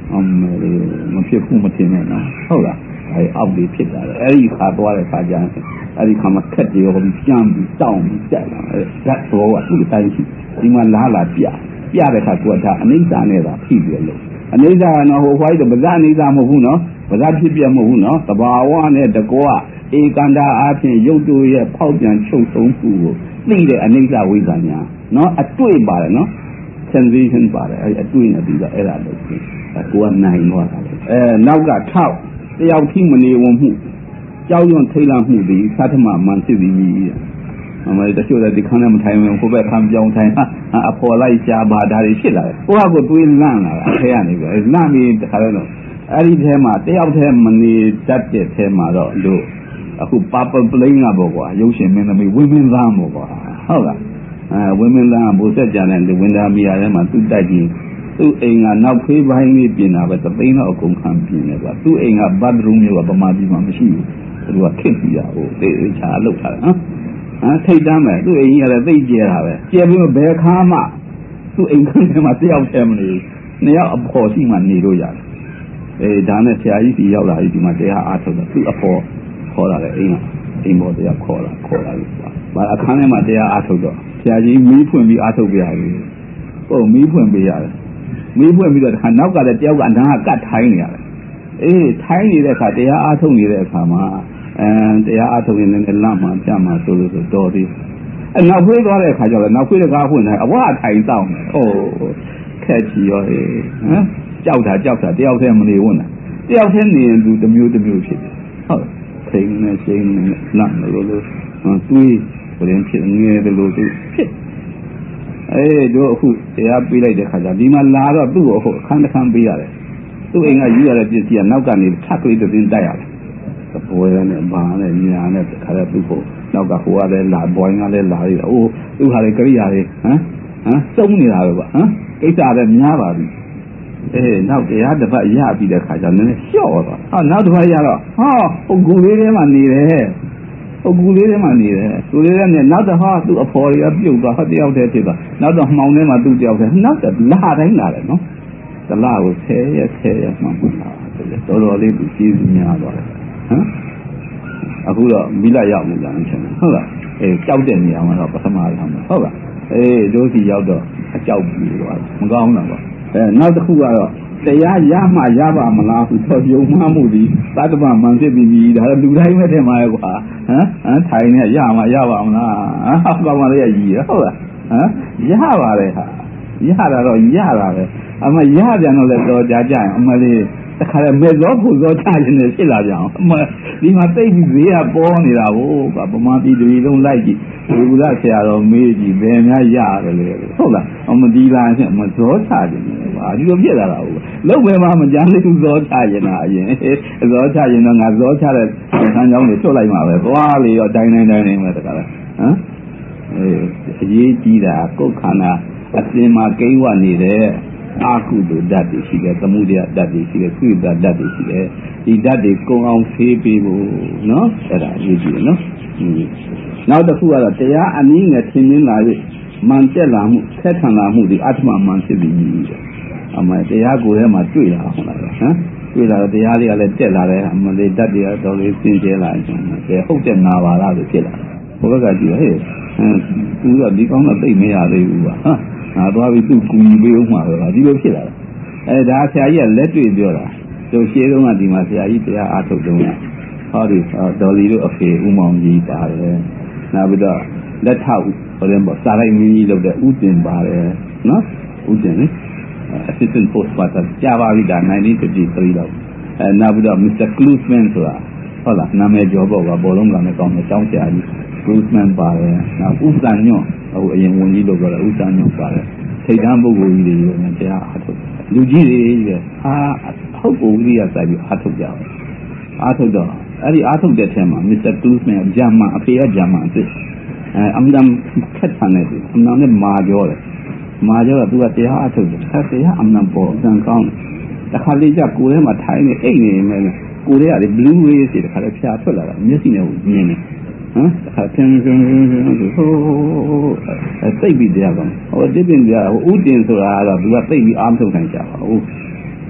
အမေမဖြစ်ဘူးမတင်နဲ့နော်ဟုတ်လားအဲအောက်လေးဖြစ်တာလေအဲ့ဒီခါသွားတဲ့ခါကျရင်အဲ့ဒီခါမှာခက်တယ်ရောပြီးကြမ်းပြီးတောင်းပြီးတက်လာတယ်ဓာတ်ဘောကသူ့တိုင်းရှိဒီမှာလားလာပြပြတဲ့ခါကဒါအနိစ္စနဲ့သာဖြစ်ပြလို့အနိစ္စကတော့ဟိုဟိုက်တော့ဗဇအနိစ္စမဟုတ်ဘူးနော်ဗဇဖြစ်ပြမဟုတ်ဘူးနော်တဘာဝနဲ့တကောဧကန္တာအားဖြင့်ရုပ်တို့ရဲ့ဖောက်ပြန်ချုပ်ဆုံးမှုကိုသိတဲ့အနိစ္စဝိဇ္ဇာညာနော်အတွေ့ပါတယ်နော် sensation ပါတယ်အဲ့အတွေ့နဲ့ပြီးတော့အဲ့ဒါလို့ကိုကနိုင်သွားတာလေအဲနောက်ကထောက်တယောက်ထိမနေဝမှုကြောက်ရွံ့ထိတ်လန့်မှုဒီသတ္တမမှန်ဖြစ်ပြီးပြီအမေတချို့လည်းဒီခန်းနဲ့မထိုင်ဝင်ကိုပဲခံပြောင်းထိုင်ဟာအဖော်လိုက်ရှားပါဒါတွေဖြစ်လာတယ်ကိုကကိုတွေးလန့်လာတာအထဲကနေပြီးလန့်ပြီးတခါလဲတော့အဲ့ဒီထဲမှာတယောက်ထဲမနေတတ်တဲ့ထဲမှာတော့လို့အခု purple plane ကပေါ့ကွာရုပ်ရှင်မင်းသမီးဝင်းမင်းသားပေါ့ကွာဟုတ်လားအဲဝင်းမင်းသားကဘိုးဆက်ကြတဲ့ဝင်းသားမီယာထဲမှာသူ့တိုက်ကြီးသူ့အိမ်ကနောက်ဖေးပိုင်းလေးပြင်တာပဲသသိန်းတော့အကုန်ခံပြင်တယ်ကွာသူ့အိမ်က bathroom မျိုးကဗမာပြည်မှာမရှိဘူးသူကခက်ပြရဟိုတေချာလောက်ထားတယ်နော်ဟမ်ထိတ်တမ်းမယ်သူ့အိမ်ကြီးကလည်းသိကျဲတာပဲကျဲပြီးတော့ဘယ်ခါမှသူ့အိမ်ခန်းထဲမှာတယောက်တည်းမနေနှစ်ယောက်အဖော်ရှိမှနေလို့ရတယ်အေးဒါနဲ့ဆရာကြီးစီရောက်လာပြီဒီမှာတရားအားထုတ်တယ်သူ့အဖော်ခေါ်လာတယ်အိမ်ကအိမ်ပေါ်တရားခေါ်လာခေါ်လာပြီဘာအခန်းထဲမှာတရားအားထုတ်တော့ဆရာကြီးမီးဖွင့်ပြီးအားထုတ်ပြရတယ်ဟုတ်မီးဖွင့်ပေးရတယ်မီးဖွင့်ပြီးတော့ခါနောက်ကလည်းတယောက်ကအနားကကတ်ထိုင်းနေရတယ်အေးထိုင်းနေတဲ့အခါတရားအားထုတ်နေတဲ့အခါမှာအဲတရားအားထုတ်ရင်လည်းလမ်းမှာပြမှာဆိုလို့ဆိုတော်သေးအဲနောက်ဖေးသွားတဲ့အခါကျတော့နောက်ဖေးတကားဖွင့်တယ်အဝအထိုင်တောင်းတယ်အိုးခက်ကြီးရောဟဲ့ဟမ်ကြောက်တာကြောက်တာတယောက်တည်းမနေဝင်တာတယောက်တည်းနေရင်သူတစ်မျိုးတစ်မျိုးဖြစ်တယ်ဟုတ်ထိန်နေစိန်နေလမ်းလို့လို့တွေးဘယ်ရင်ဖြစ်ငယ်တယ်လို့သူဖြစ်အေးတို့အခုတရားပေးလိုက်တဲ့ခါကျဒီမှာလာတော့သူ့ကိုအခုအခန်းတစ်ခန်းပေးရတယ်သူ့အိမ်ကယူရတဲ့ပစ္စည်းကနောက်ကနေထပ်ကလေးတစ်သိန်းတိုက်ရတယ်သပွဲနဲ့ဘာနဲ့ညာနဲ့ခါရသူ့ကိုနောက်ကဟိုကလည်းလာဘွိုင်းကလည်းလာရအိုးသူ့ဟာလေကြိယာလေးဟမ်ဟမ်စုံနေတာပဲကွာဟမ်ကိစ္စလည်းများပါပြီအေးနောက်တရားတစ်ပတ်ရပြီးတဲ့ခါကျနည်းနည်းလျှော့သွားဟာနောက်တစ်ပတ်ရတော့ဟာဟိုဂူလေးထဲမှာနေတယ်ဟိုဂူလေးထဲမှာနေတယ်ဂူလေးထဲနဲ့နောက်တော့ဟာသူ့အဖော်တွေကပြုတ်သွားဟောတယောက်တည်းဖြစ်သွားနောက်တော့မှောင်ထဲမှာသူ့တယောက်တည်းနောက်တော့လာတိုင်းလာတယ်နော်တလားကိုဆယ်ရက်ဆယ်ရက်မှမှလာတယ်တော်တော်လေးသူကြီးစုများသွားတယ်ဟမ်အခုတော့မိလာရောက်နေကြတယ်ဟုတ်လားအေးကြောက်တဲ့နေရာမှာတော့ပထမဆုံးဟုတ်လားအေးတို့စီရောက်တော့အကြောက်ပြီးတော့မကောင်းတော့အဲနောက်တစ်ခုကတော့တရားရမှရပါမလားဆိုတော့ယုံမှမှုဒီသတ္တမမှန်ဖြစ်ပြီးပြီဒါလူတိုင်းပဲထင်ပါရဲ့ကွာဟမ်ဟမ်ထိုင်နေရမှရပါမလားဟမ်ကောင်းပါလေကြီးရဟုတ်လားဟမ်ရပါလေဟာရတာတော့ရတာပဲအမရပြန်တော့လေတော့ကြာကြရင်အမလေးတခါလေမေဇောဖို့ဇောချခြင်းနဲ့ဖြစ်လာကြအောင်အမဒီမှာတိတ်ပြီးဈေးကပေါ်နေတာဟုတ်ကဗမာပြည်တွေလုံးလိုက်ကြည့်ဒီကုလားဆရာတော်မေးကြည့်ဘယ်များရတယ်လေဟုတ်လားအမဒီလာချင်းမဇောချခြင်းနဲ့ပါဒီလိုဖြစ်လာတာဟုတ်လုံးပဲမှမကြမ်းသေးဘူးဇောချခြင်းတာအရင်ဇောချခြင်းတော့ငါဇောချတဲ့ဆန်းချောင်းတွေထုတ်လိုက်မှာပဲသွားလေရောတိုင်းတိုင်းတိုင်းတိုင်းပဲတခါလေဟမ်အေးအရေးကြီးတာကိုယ်ခန္ဓာအစင်မှာကိန်းဝနေတဲ့အာကုသိုလ်ဓာတ်တွေရှိတယ်သမုဒယဓာတ်တွေရှိတယ်ကုသဓာတ်တွေရှိတယ်ဒီဓာတ်တွေကုံအောင်ဖေးပေးဖို့နော်အဲ့ဒါအရေးကြီးတယ်နော်နောက်တစ်ခုကတော့တရားအနည်းငယ်ထင်မြင်လာ၍မှန်တက်လာမှုဆက်ထန်လာမှုဒီအတ္တမမှန်ဖြစ်ပြီးပြီအမှန်တရားကိုယ်ထဲမှာတွေ့လာဟုတ်လားဟမ်တွေ့လာတော့တရားတွေကလည်းတက်လာတယ်အမှန်လေးဓာတ်တွေကတော်လေးစင်ကြဲလာတယ်ကဲဟုတ်တဲ့ငါပါလားလို့ဖြစ်လာဘုရားကကြည့်ဟဲ့သူကဒီကောင်းတော့သိမရသေးဘူးကွာဟာငါသွားပြီးသူ့ကူညီပေးဦးမှာပဲဒီလိုဖြစ်လာတယ်အဲဒါဆရာကြီးကလက်တွေ့ပြောတာသူရှင်းတော့ကဒီမှာဆရာကြီးတရားအားထုတ်တော့ဟောဒီဒေါ်လီတို့အဖေဦးမောင်ကြီးပါတယ်နောက်ပြီးတော့လက်ထောက်ဟိုလည်းပေါ့စာရိုက်မင်းကြီးလုပ်တဲ့ဦးတင်ပါတယ်နော်ဦးတင်လေ assistant post master ကြာပါပြီဒါnineteen fifty-threeလောက်အဲနောက်ပြီးတော့ Mister Klusman ဆိုတာဟုတ်လားနာမည်ကျော်ပေါ့ကဘောလုံးကလည်းကောင်းတယ်ကျောင်းဆရာကြီး Klusman ပါတယ်နောက်ဦးစံညွန့်ဟိုအရင်ဝန်ကြီးလုပ်တော့ဦးစံညွန့်ပါတယ်ထိတ်တန်းပုဂ္ဂိုလ်ကြီးတွေရောတရားအားထုတ်လူကြီးတွေပဲအာဟုတ်ပုဂ္ဂိုလ်ကြီးရဆိုင်ပြီးအားထုတ်ကြတယ်အားထုတ်တော့အဲ့ဒီအားထုတ်တဲ့ထဲမှာ Mister Klusman ဂျာမန်အဖေကဂျာမန်အစ်အဲအမှန်ခက်ဆန်နေတယ်အမှန်နဲ့မာကြောတယ်မာကြောကသူကတရားအားထုတ်တယ်အဲ့တရားအမှန်ပေါ်အမှန်ကောင်းတခါလေးကျကိုယ်ထဲမှာထိုင်နေအိတ်နေမယ်ကိုယ်ထဲကလေ blue rays တွေတခါလေးဖြာထွက်လာတာမျက်စိနဲ့မြင်တယ်ဟမ်တခါဖြန်းဖြန်းဖြန်းဖြန်းဟိုအဲသိပြီးတရားကောင်းဟိုတစ်ပင်ပြဟိုဥတင်ဆိုတာကတော့သူကသိပြီးအားမထုတ်နိုင်ကြပါဘူးအဲ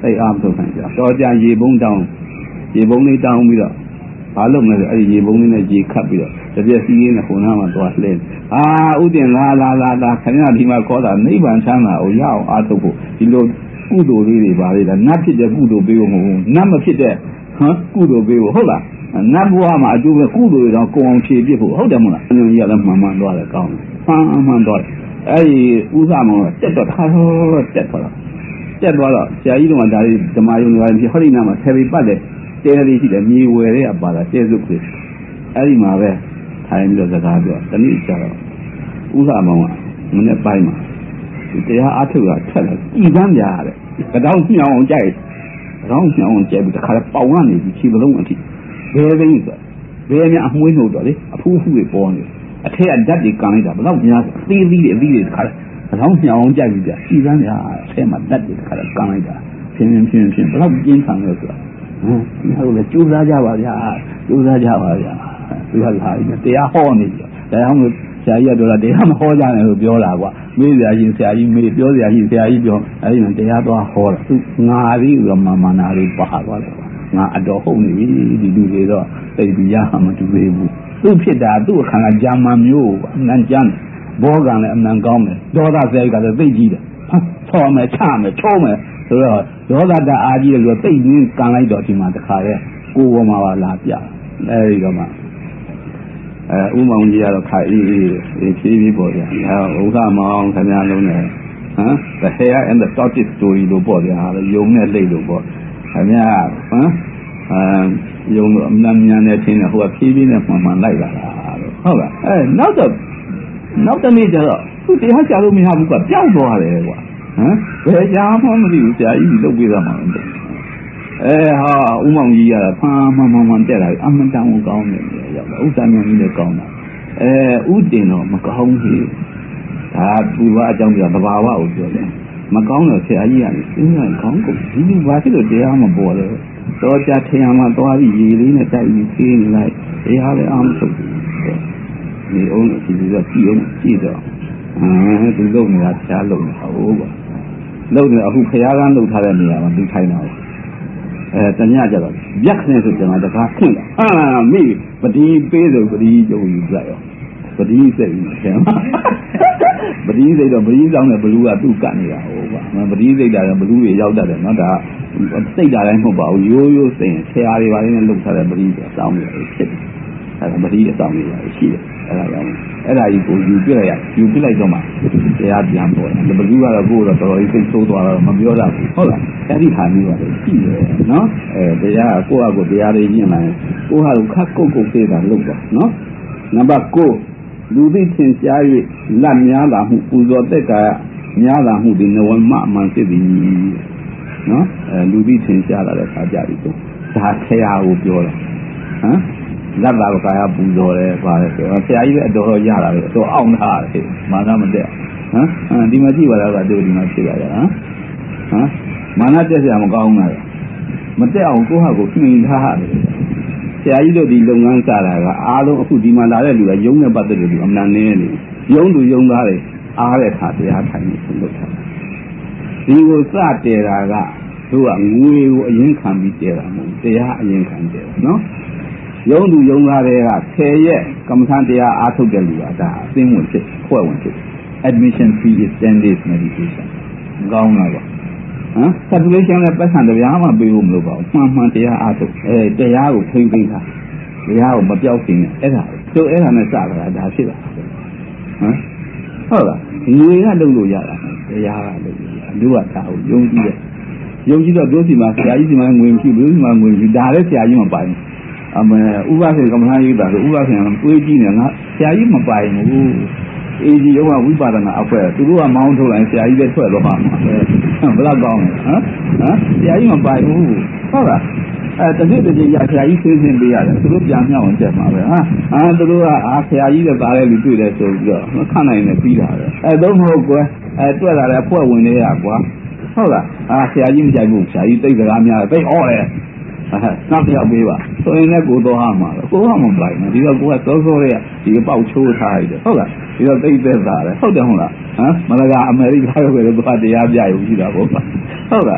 သိအားထုတ်နိုင်ကြတော့ကြရေပုံးတောင်းရေပုံးလေးတောင်းပြီးတော့ဘာလုပ်မလဲအဲ့ဒီရေပုံးလေးနဲ့ရေခတ်ပြီးတော့တပြက်စီးရင်းနဲ့ခုနကမှသွားလှဲအာဥတင်လာလာလာလာခင်ဗျာဒီမှာခေါ်တာနိဗ္ဗာန်ချမ်းသာကိုရအောင်အားထုတ်ဖို့ဒီလိုကုသိုလ်လေးတွေပါလေဒါနတ်ဖြစ်တဲ့ကုသိုလ်ပေးဖို့မဟုတ်ဘူးနတ်မဖြစ်တဲ့ဟမ်ကုသိုလ်ပေးဖို့ဟုတ်လားနတ်ဘဝမှာအကျိုးပဲကုသိုလ်တွေတော့ကိုအောင်ဖြည့်ပြဖို့ဟုတ်တယ်မဟုတ်လားအညကြီးကလည်းမှန်မှန်သွားတယ်ကောင်းတယ်မှန်မှန်သွားတယ်အဲ့ဒီဥစ္စာမောတက်တော့တစ်ခါတော့တက်သွားတော့တက်သွားတော့ဆရာကြီးတို့ကဒါလေးဓမ္မယုံတွေဖြစ်ဟောဒီနာမှာဆယ်ပေပတ်တယ်တဲလေးရှိတယ်မြေဝယ်တဲ့ပါတာတဲစုပ်လေးအဲ့ဒီမှာပဲထိုင်ပြီးတော့စကားပြောတနည်းကျတော့ဥစ္စာမောကမနေ့ပိုင်းမှာတရားအားထုတ်တာထက်လာကြည်စမ်းကြရတယ်ကြောင်ညှောင်းကြိုက်ကြောင်ညှောင်းကြိုက်ပြီးတခါပေါင်ကနေပြီးခြေပလုံးအထိဘယ်သိဆိုဘယ်များအမွှေးနှုတ်တော့လေအဖူးဖူးတွေပေါ်နေအထက်ကဓာတ်တွေကန်လိုက်တာဘယ်တော့များအသေးသေးတွေအသေးတွေတခါကြောင်ညှောင်းကြိုက်ပြီးကြည်စမ်းကြအထက်မှာဓာတ်တွေတခါကန်လိုက်တာဖြင်းဖြင်းဖြင်းဖြင်းဘယ်တော့ပြင်းထန်လဲဆိုတာဟမ်ဒီဟာကိုလည်းကြိုးစားကြပါဗျာကြိုးစားကြပါဗျာသူကလာပြီးတရားဟောနေပြီဒါကြောင့်ဆရာကြီးကပြောတာတရားမဟောကြနဲ့လို့ပြောတာကွာမေးဆရာကြီးဆရာကြီးမေးပြောဆရာကြီးဆရာကြီးပြောအဲဒီမှာတရားသွားဟောတာသူငါလေးကမာမနာလေးပါသွားတယ်ငါအတော်ဟုတ်နေပြီဒီလူတွေတော့သိပြီးရမှမတူသေးဘူးသူ့ဖြစ်တာသူ့အခါကဂျာမန်မျိုးအမှန်ကျမ်းဘောကံလည်းအမှန်ကောင်းတယ်ဒေါသစိတ်ကလည်းသိကြီးတယ်ဆော်မယ်ချမယ်ချုံးမယ်ဆိုတော့ဒေါသတအားကြီးတယ်လို့သိရင်းကန်လိုက်တော့ဒီမှာတခါရဲကိုယ်ပေါ်မှာပါလာပြအဲဒီတော့မှအဲဥမောင်ကြီးကတော့ခိုင်အေးအေးဖြည်းဖြည်းပေါ်ပြန်အဲဥက္ကမောင်ခင်ဗျားလုံးနဲ့ဟမ် the hair and the tortoise story လို့ပေါ်ပြန်ဟာယုံနဲ့လိတ်လို့ပေါ့ခင်ဗျာဟမ်အဲယုံအမှန်မြန်နဲ့ထင်းတယ်ဟိုကဖြည်းဖြည်းနဲ့မှန်မှန်လိုက်လာတာလို့ဟုတ်လားအဲနောက်တော့နောက်တနေ့ကျတော့သူတရားကြလို့မရဘူးကပျောက်သွားတယ်ကွာဟမ်ဘယ်ကြားမှမသိဘူးဆရာကြီးလုတ်ပေးတာမှမသိအဲဟာဥမောင်ကြီးကဖမ်းမှန်မှန်မှန်တက်လာပြီအမှန်တန်ကိုကောင်းတယ်ရောက်တော့ဥစ္စာမြန်ကြီးလည်းကောင်းတာအဲဥတင်တော့မကောင်းဘူးဒါပူပါအကြောင်းပြသဘာဝကိုပြောတယ်မကောင်းတော့ဆရာကြီးကလည်းစဉ်းစားကောင်းကုန်ဒီလိုဘာဖြစ်လို့တရားမပေါ်လဲတော့ကြထရမှာသွားပြီးရေလေးနဲ့တိုက်ပြီးသေးနေလိုက်တရားလည်းအားမထုတ်ဘူးဒီအောင်ဒီလိုတော့ကြည့်အောင်ကြည့်တော့အဲသူလုံနေတာဆရာလုံနေတာဟုတ်ပါလုံနေအခုခရားကန်းလုံထားတဲ့နေရာမှာသူထိုင်တာအဲတညကြတော့ရက်ခနဲ့ဆိုကျွန်တော်တကားခွင့်အာမိပတိပေးဆိုပတိကျုံယူကြရောပတိစိတ်ဆင်ပတိစိတ်တော့ပတိဆောင်တဲ့ဘလူးကသူ့ကတ်နေတာဟုတ်ပါပတိစိတ်တာဘလူးတွေရောက်တတ်တယ်နော်ဒါစိတ်တာတိုင်းမဟုတ်ပါဘူးရိုးရိုးစိတ်ဆရာတွေပါလေနဲ့လှုပ်ထားတဲ့ပတိဆိုတောင်းနေတယ်ဖြစ်တယ်အဲပတိအဆောင်နေတာရှိတယ်အဲ့ဒါကြောင့်အဲ့ဒါကြီးကိုယူပြလိုက်ရယူပြလိုက်တော့မှတရားပြန်ပေါ်တယ်ဘလူးကတော့ကိုယ်တော့တော်တော်ကြီးစိတ်ဆိုးသွားတော့မပြောတတ်ဘူးဟုတ်လားအဲ့ဒီဟာမျိုးကလည်းရှိတယ်နော်အဲတရားကိုယ့်အကိုတရားတွေညင်လာရင်ကိုယ့်ဟာကိုခတ်ကုတ်ကုတ်သေးတာလုပ်တာနော်နံပါတ်၉လူသိထင်ရှား၍လက်များလာမှုပူဇော်သက်ကာများလာမှုဒီနဝမအမှန်ဖြစ်သည်နော်အဲလူသိထင်ရှားလာတဲ့အခါကြပြီဆိုဒါဆရာကိုပြောတာဟမ်လက်လာကာယပူဇော်တယ်ပါတယ်ဆိုတော့ဆရာကြီးလည်းအတော်ရတာပဲအတော်အောင်ထားတယ်မာနမတက်ဟမ်ဒီမှာကြည့်ပါလားကတို့ဒီမှာဖြစ်ရတာဟမ်ဟမ်မာနတက်စရာမကောင်းဘူးလားမတက်အောင်ကိုယ့်ဟာကိုနှိမ်ထားတယ်ဆရာကြီးတို့ဒီလုပ်ငန်းစတာကအားလုံးအခုဒီမှာလာတဲ့လူကယုံနဲ့ပတ်သက်တဲ့လူအမှန်နဲ့နေယုံသူယုံသားတွေအားတဲ့ခါတရားထိုင်နေဆုံးလုပ်ထားဒီကိုစတယ်တာကတို့ကငွေကိုအရင်ခံပြီးတယ်တာမဟုတ်တရားအရင်ခံတယ်နော်ယုံသူယုံသားတွေကဆယ်ရက်ကမ္မထံတရားအားထုတ်တဲ့လူကဒါအသိဝင်ဖြစ်ဖွဲ့ဝင်ဖြစ် admission fee is ten days meditation ကောင်းလားဗျဟမ် circulation နဲ့ပတ်စံတရားမှပေးဖို့မလိုပါဘူးမှန်မှန်တရားအားထုတ်အဲတရားကိုထိမ့်သိမ်းတာတရားကိုမပြောက်ခြင်းနဲ့အဲ့ဒါတို့အဲ့ဒါနဲ့စတာဒါဖြစ်တာဟမ်ဟုတ်လားငွေကလုပ်လို့ရတာတရားကလုပ်လို့ရလူကဒါကိုယုံကြည်တယ်ယုံကြည်တော့တို့စီမှာဆရာကြီးစီမှာငွေမရှိဘူးစီမှာငွေမရှိဒါလည်းဆရာကြီးမပိုင်အမေဥပဒေကမ္မထာရေးတာဆိုဥပဒေကတွေးကြည့်နေငါဆရာကြီးမပိုင်ဘူးအေးဒီရောဝိပါဒနာအဖွဲ့သူတို့ကမောင်းထုတ်လိုက်ဆရာကြီးလည်းထွက်သွားမှာဘယ်တော့ကောင်းလဲဟမ်ဟမ်ဆရာကြီးမပိုင်ဘူးဟုတ်လားအဲတတိတတိရဆရာကြီးဆွေးနွေးပေးရတယ်သူတို့ပြန်မြောက်အောင်ချက်မှာပဲဟာအာသူတို့ကအာဆရာကြီးလည်းပါတဲ့လူတွေ့တယ်ဆိုပြီးတော့မခန့်နိုင်နဲ့ပြီးတာပဲအဲတော့မဟုတ်ကွယ်အဲတွေ့လာတဲ့အဖွဲ့ဝင်တွေရကွာဟုတ်လားအာဆရာကြီးမကြိုက်ဘူးဆရာကြီးသိစကားများသိဩတယ်နောက်ပြောက်ပေးပါဆိုရင်လည်းကိုတော်ဟာမှာကိုဟာမပိုင်ဘူးဒီတော့ကိုကစောစောလေးကဒီပေါက်ချိုးထားရတယ်ဟုတ်လားဒီတော့သိသက်တာလေဟုတ်တယ်ဟုတ်လားဟမ်မလကအမေရိကရောက်ခဲ့တော့သူကတရားပြရုံရှိတာပေါ့ဟုတ်လား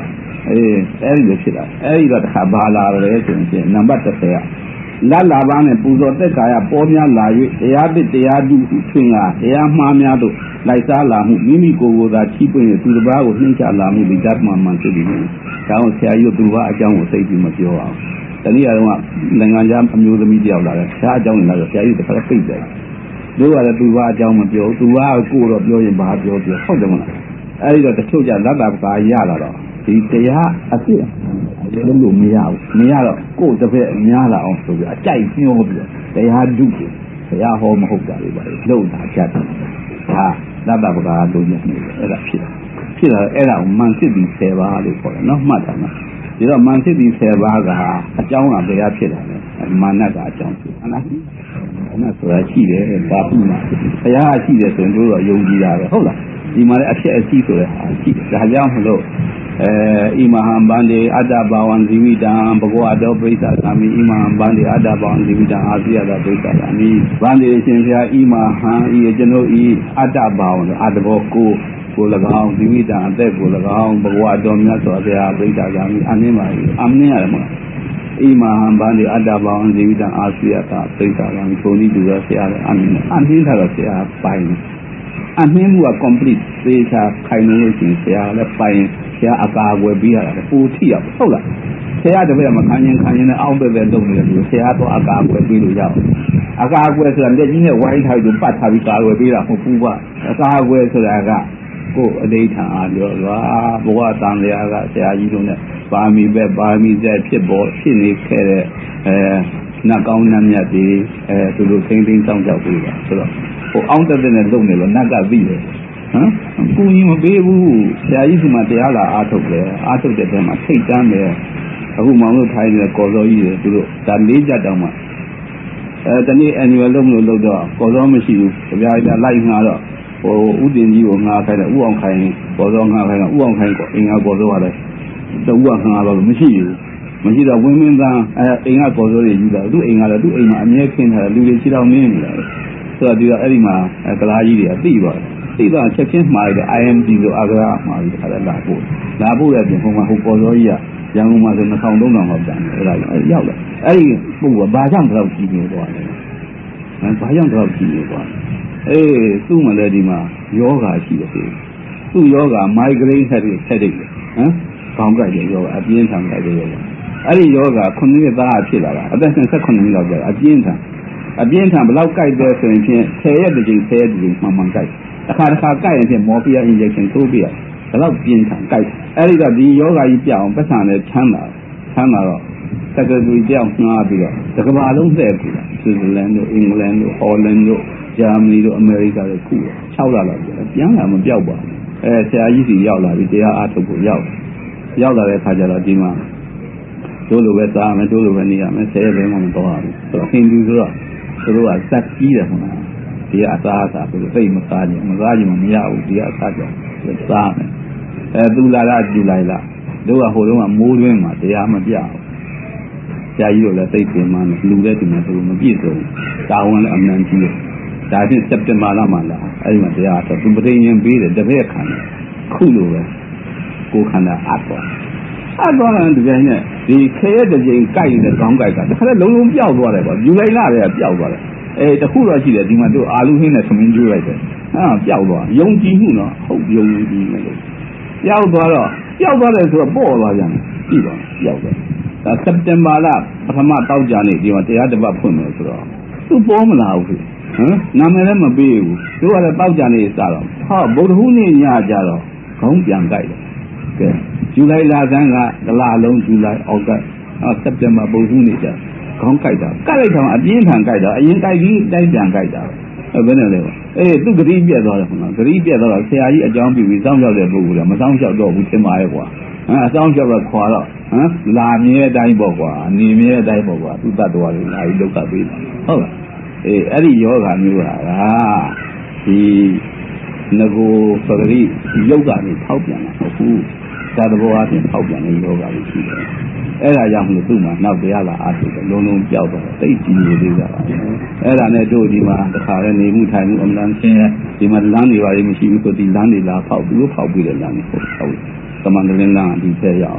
အေးအဲ့ဒီလိုဖြစ်တာအဲ့ဒီတော့တစ်ခါဘာလာလဲဆိုရင်နံပါတ်တစ်ဆယ်ကလတ်လာပါနဲ့ပူဇော်သက်ကာယပေါ်များလာ၍တရားသစ်တရားဓုထွင်ကတရားမှားများတို့လိုက်စားလာမှုမိမိကိုယ်ကိုယ်သာချိပွင့်ရသူတစ်ပါးကိုနှိမ့်ချလာမှုဒီဓမ္မမှန်ဖြစ်ပြီးဒါကြောင့်ဆရာကြီးတို့သူတစ်ပါးအကြောင်းကိုသိပြီးမပြောအောင်တနည်းအားဖြင့်နိုင်ငံခြားအမျိုးသမီးတယောက်လာတယ်ဆရာအကြောင်းလာတော့ဆရာကြီးတစ်ခါပိတ်တယ်တို့ကလည်းသူတစ်ပါးအကြောင်းမပြောသူကကိုယ်တော့ပြောရင်ဘာပြောပြောဟုတ်တယ်မလားအဲ့ဒီတော့တချို့ကြလတ်တာကာရလာတော့ဒီတရားအစ်စ်လုံးလို့မရဘူးမရတော့ကိုယ်တစ်ဖက်များလာအောင်ဆိုပြီးအကြိုက်ညှိုးပြီးတရားဓုကိုဘုရားဟောမဟုတ်တာတွေပါလေလုံတာချက်ဒါလတ်တာပကားလုံးနေတယ်အဲ့ဒါဖြစ်ဖြစ်လာအဲ့ဒါကိုမန်စစ်ပြီးဆယ်ပါးလို့ခေါ်တယ်နော်မှတ်တာနော်ဒီတော့မန်စစ်ပြီးဆယ်ပါးကအကြောင်းကဘယ်ရဖြစ်တာလဲမာနကအကြောင်းဖြစ်ဟုတ်လားအဲ့ဒါဆိုတာရှိတယ်ပါဠိမှာဘုရားရှိတယ်ဆိုရင်တို့တော့ယုံကြည်တာပဲဟုတ်လားဒီမှာလည်းအဖြစ်အစီဆိုတဲ့ဟာရှိတယ်ဒါကြောင့်မလို့အဲဣမဟံဗန္တိအတ္တဘာဝံဇီဝိတံဘဂဝါတောပရိစ္ဆာသာမိဣမဟံဗန္တိအတ္တဘာဝံဇီဝိတံအာသိယတာပရိစ္ဆာသာမိဗန္တိရှင်ဘုရားဣမဟံဤကျွန်ုပ်ဤအတ္တဘာဝံအတ္တဘောကိုကို၎င်းဇီဝိတံအသက်ကို၎င်းဘဂဝါတောမြတ်စွာဘုရားပရိစ္ဆာသာမိအနည်းပါ၏အမင်းရတယ်မလားဣမဟံဗန္တိအတ္တဘာဝံဇီဝိတံအာသိယတာပရိစ္ဆာသာမိဘုန်းကြီးသူတော်ဆရာလည်းအမင်းအမင်းထားတော့ဆရာပိုင်အနှင်းမှုက complete သေချာခိုင်လို့ရှိရင်ဆရာလည်းပိုင်ဆရာအကာအကွယ်ပေးရတာပူထိရဟုတ်လားဆရာတပည့်မခံရင်ခံရင်လည်းအောက်ပဲပဲလုပ်နေတယ်ဆရာတော့အကာအကွယ်ပေးလို့ရအောင်အကာအကွယ်ဆိုတာလက်ကြီးနဲ့ဝိုင်းထားပြီးပတ်ထားပြီးကာကွယ်ပေးတာမဟုတ်ဘူးကအကာအကွယ်ဆိုတာကကိုယ်အလေးထားအားပြောသွားဘဝတန်လျာကဆရာကြီးတို့နဲ့ပါမီပဲပါမီစက်ဖြစ်ပေါ်ဖြစ်နေခဲ့တဲ့အဲနတ်ကောင်းနတ်မြတ်တွေအဲသူတို့ထိန်းသိမ်းဆောင်ကြောက်ပေးတာဆိုတော့ဟိုအောင်းတက်တဲ့နဲ့လုပ်နေလို့နတ်ကပြီးတယ်ဟမ်ကူကြီးမပေးဘူးဆရာကြီးကမှတရားလာအားထုတ်တယ်အားထုတ်တဲ့တည်းမှာထိတ်တန်းတယ်အခုမောင်တို့ထိုင်းနေတဲ့ကော်စောကြီးတွေသူတို့ဒါလေးချက်တောင်မှအဲတနေ့ annual လုပ်လို့လုပ်တော့ကော်စောမရှိဘူးကြပြားကြလိုက်ငါတော့ဟိုဥတင်ကြီးကိုငါခိုင်းတယ်ဥအောင်ခိုင်းကော်စောငါခိုင်းတော့ဥအောင်ခိုင်းကောအင်္ဂါကော်စောရတယ်တူကငါတော့မရှိဘူးမရှိတော့ဝင်းမင်းသားအဲအင်္ဂါကော်စောတွေယူတာသူ့အိမ်ကတော့သူ့အိမ်မှာအမြဲခင်းထားတယ်လူတွေခြေတော်နင်းနေတာဆိုတော့ဒီကအဲ့ဒီမှာကလားကြီးတွေကသိသွားတယ်သိတော့ချက်ချင်းမှားတယ် I M D ဆိုအဂရမှာပြီးခါလာပို့လာပို့တဲ့ပြင်ဟိုမှာဟိုပေါ်စောကြီးကရန်ကုန်မှာဆိုနှစ်ထောင်သုံးထောင်လောက်တန်တယ်အဲ့ဒါရောက်တယ်အဲ့ဒီပုံကဘာကြောင့်တော့ကြီးနေသွားလဲအဲဘာကြောင့်တော့ကြီးနေသွားလဲအေးသူ့မလဲဒီမှာယောဂါရှိတယ်သူ့ယောဂါ migraine headache headache ဟမ်ခေါင်းကိုက်တဲ့ယောဂါအပြင်းထန်ကိုက်တဲ့ယောဂါအဲ့ဒီယောဂါခုနှစ်နှစ်သားဖြစ်လာတာအသက်နှစ်ခုနှစ်လောက်ကြာအပြင်းထန်အပြင်းထန်ဘလောက်ကြိုက်တယ်ဆိုရင်ဖြင့်ဆယ်ရက်တစ်ကြိမ်ဆယ်ရက်တစ်ကြိမ်မှန်မှန်ကြိုက်တစ်ခါတစ်ခါကြိုက်ရင်ဖြင့်မော်ဖီယာ injection ထိုးပြရဘလောက်ပြင်းထန်ကြိုက်အဲ့ဒီတော့ဒီယောဂါကြီးပြအောင်ပတ်စံနဲ့ချမ်းသာချမ်းသာတော့တက္ကသိုလ်ကြောက်ငှားပြီးတော့တကဘာလုံးလှည့်ပြီလားဆွစ်ဇာလန်တို့အင်္ဂလန်တို့ဟော်လန်တို့ဂျာမနီတို့အမေရိကတို့ခု၆လလောက်ပြန်လာမပြောက်ပါဘူးအဲဆရာကြီးစီရောက်လာပြီးတရားအားထုတ်ဖို့ရောက်ရောက်လာတဲ့အခါကျတော့ဒီမှာတို့လိုပဲစားမယ်တို့လိုပဲနေရမယ်ဆယ်ရက်လည်းမတော်ဘူးဆိုတော့ဟိန္ဒူဆိုတော့သူတို့ကစက်ကြီးတယ်ဟုတ်လားဒီအစားအစာသူတို့သိမစားကြဘူးမစားကြဘူးမရဘူးဒီအစားကြောင့်စားမယ်အဲသူလာတာကြူလိုက်လားတို့ကဟိုတုန်းကမိုးတွင်းမှာတရားမပြဘူးဆရာကြီးတို့လည်းသိပင်မှန်းလူတဲ့ဒီမှာသူတို့မပြည့်စုံတာဝန်လည်းအမှန်ကြီးတယ်ဒါဖြင့်စက်တင်ဘာလမှာလာအဲ့ဒီမှာတရားတော့သူပဋိညာဉ်ပေးတယ်တပည့်ခံတယ်ခုလိုပဲကိုခန္ဓာအပ်သွားအသွားတယ်ဒီတိုင်းနဲ့ဒီခဲရတဲ့ချိန်ကြိုက်နေတဲ့ကောင်းကြိုက်ကတခါလဲလုံးလုံးပျောက်သွားတယ်ပေါ့ယူလိုက်လာတယ်ပျောက်သွားတယ်အဲတခုတော့ရှိတယ်ဒီမှာတို့အာလူဟင်းနဲ့သမင်းကျွေးလိုက်တယ်ဟာပျောက်သွားယုံကြည်မှုတော့ဟုတ်ယုံကြည်နေလို့ပျောက်သွားတော့ပျောက်သွားတယ်ဆိုတော့ပေါ့သွားပြန်ပြီတော့ပျောက်သွားဒါစက်တင်ဘာလပထမတောက်ကြနေဒီမှာတရားတစ်ပတ်ဖွင့်မယ်ဆိုတော့သူပေါ်မလာဘူးဟမ်နာမည်လည်းမပေးဘူးတို့ကလည်းတောက်ကြနေစတော့ဟာဗုဒ္ဓဟူးနေ့ညကြတော့ခေါင်းပြန်ကြိုက်တယ်ကဲဇူလိုင်လဆန်းကဒလလုံးဇူလိုင်အောက်ကအော်စက်တင်ဘာဗုဒ္ဓဟူးနေ့ကြခေါင်းကြိုက်တာကြိုက်လိုက်တော့အပြင်းထန်ကြိုက်တာအရင်ကြိုက်ပြီးတိုက်ပြန်ကြိုက်တာအဲဘယ်နဲ့လဲအေးသူဂရီးပြက်သွားတယ်ခဏဂရီးပြက်သွားတော့ဆရာကြီးအကြောင်းပြပြီးစောင့်ရောက်တဲ့ပုဂ္ဂိုလ်ကမစောင့်ရောက်တော့ဘူးထင်ပါရဲ့ကွာဟမ်အစောင့်ရောက်တော့ခွာတော့ဟမ်လာမြဲအတိုင်းပေါ့ကွာနေမြဲအတိုင်းပေါ့ကွာသူတတ်တော်လေးလာပြီးဒုက္ခပေးတာဟုတ်လားအေးအဲ့ဒီယောဂမျိုးဟာဒီငကိုပဂရိယုတ်ကနေထောက်ပြန်တာဟုတ်ဘူးသာသဘောအချင်းထောက်ပြန်တဲ့ယောဂတွေရှိတယ်အဲ့ဒါကြောင့်မလို့သူ့မှာနောက်တရားလာအားထုတ်တယ်လုံးလုံးပြောက်တော့သိကြည့်နေသေးတာအဲ့ဒါနဲ့တို့ဒီမှာတစ်ခါလဲနေမှုထိုင်မှုအမှန်ရှင်းဒီမှာလမ်းတွေပါမရှိဘူးဆိုဒီလမ်းတွေလာဖောက်ပြီးဖောက်ပြီးတဲ့လမ်းတွေဟုတ်ဟုတ်သမန္တလင်းလမ်းအဒီဖက်ရအောင်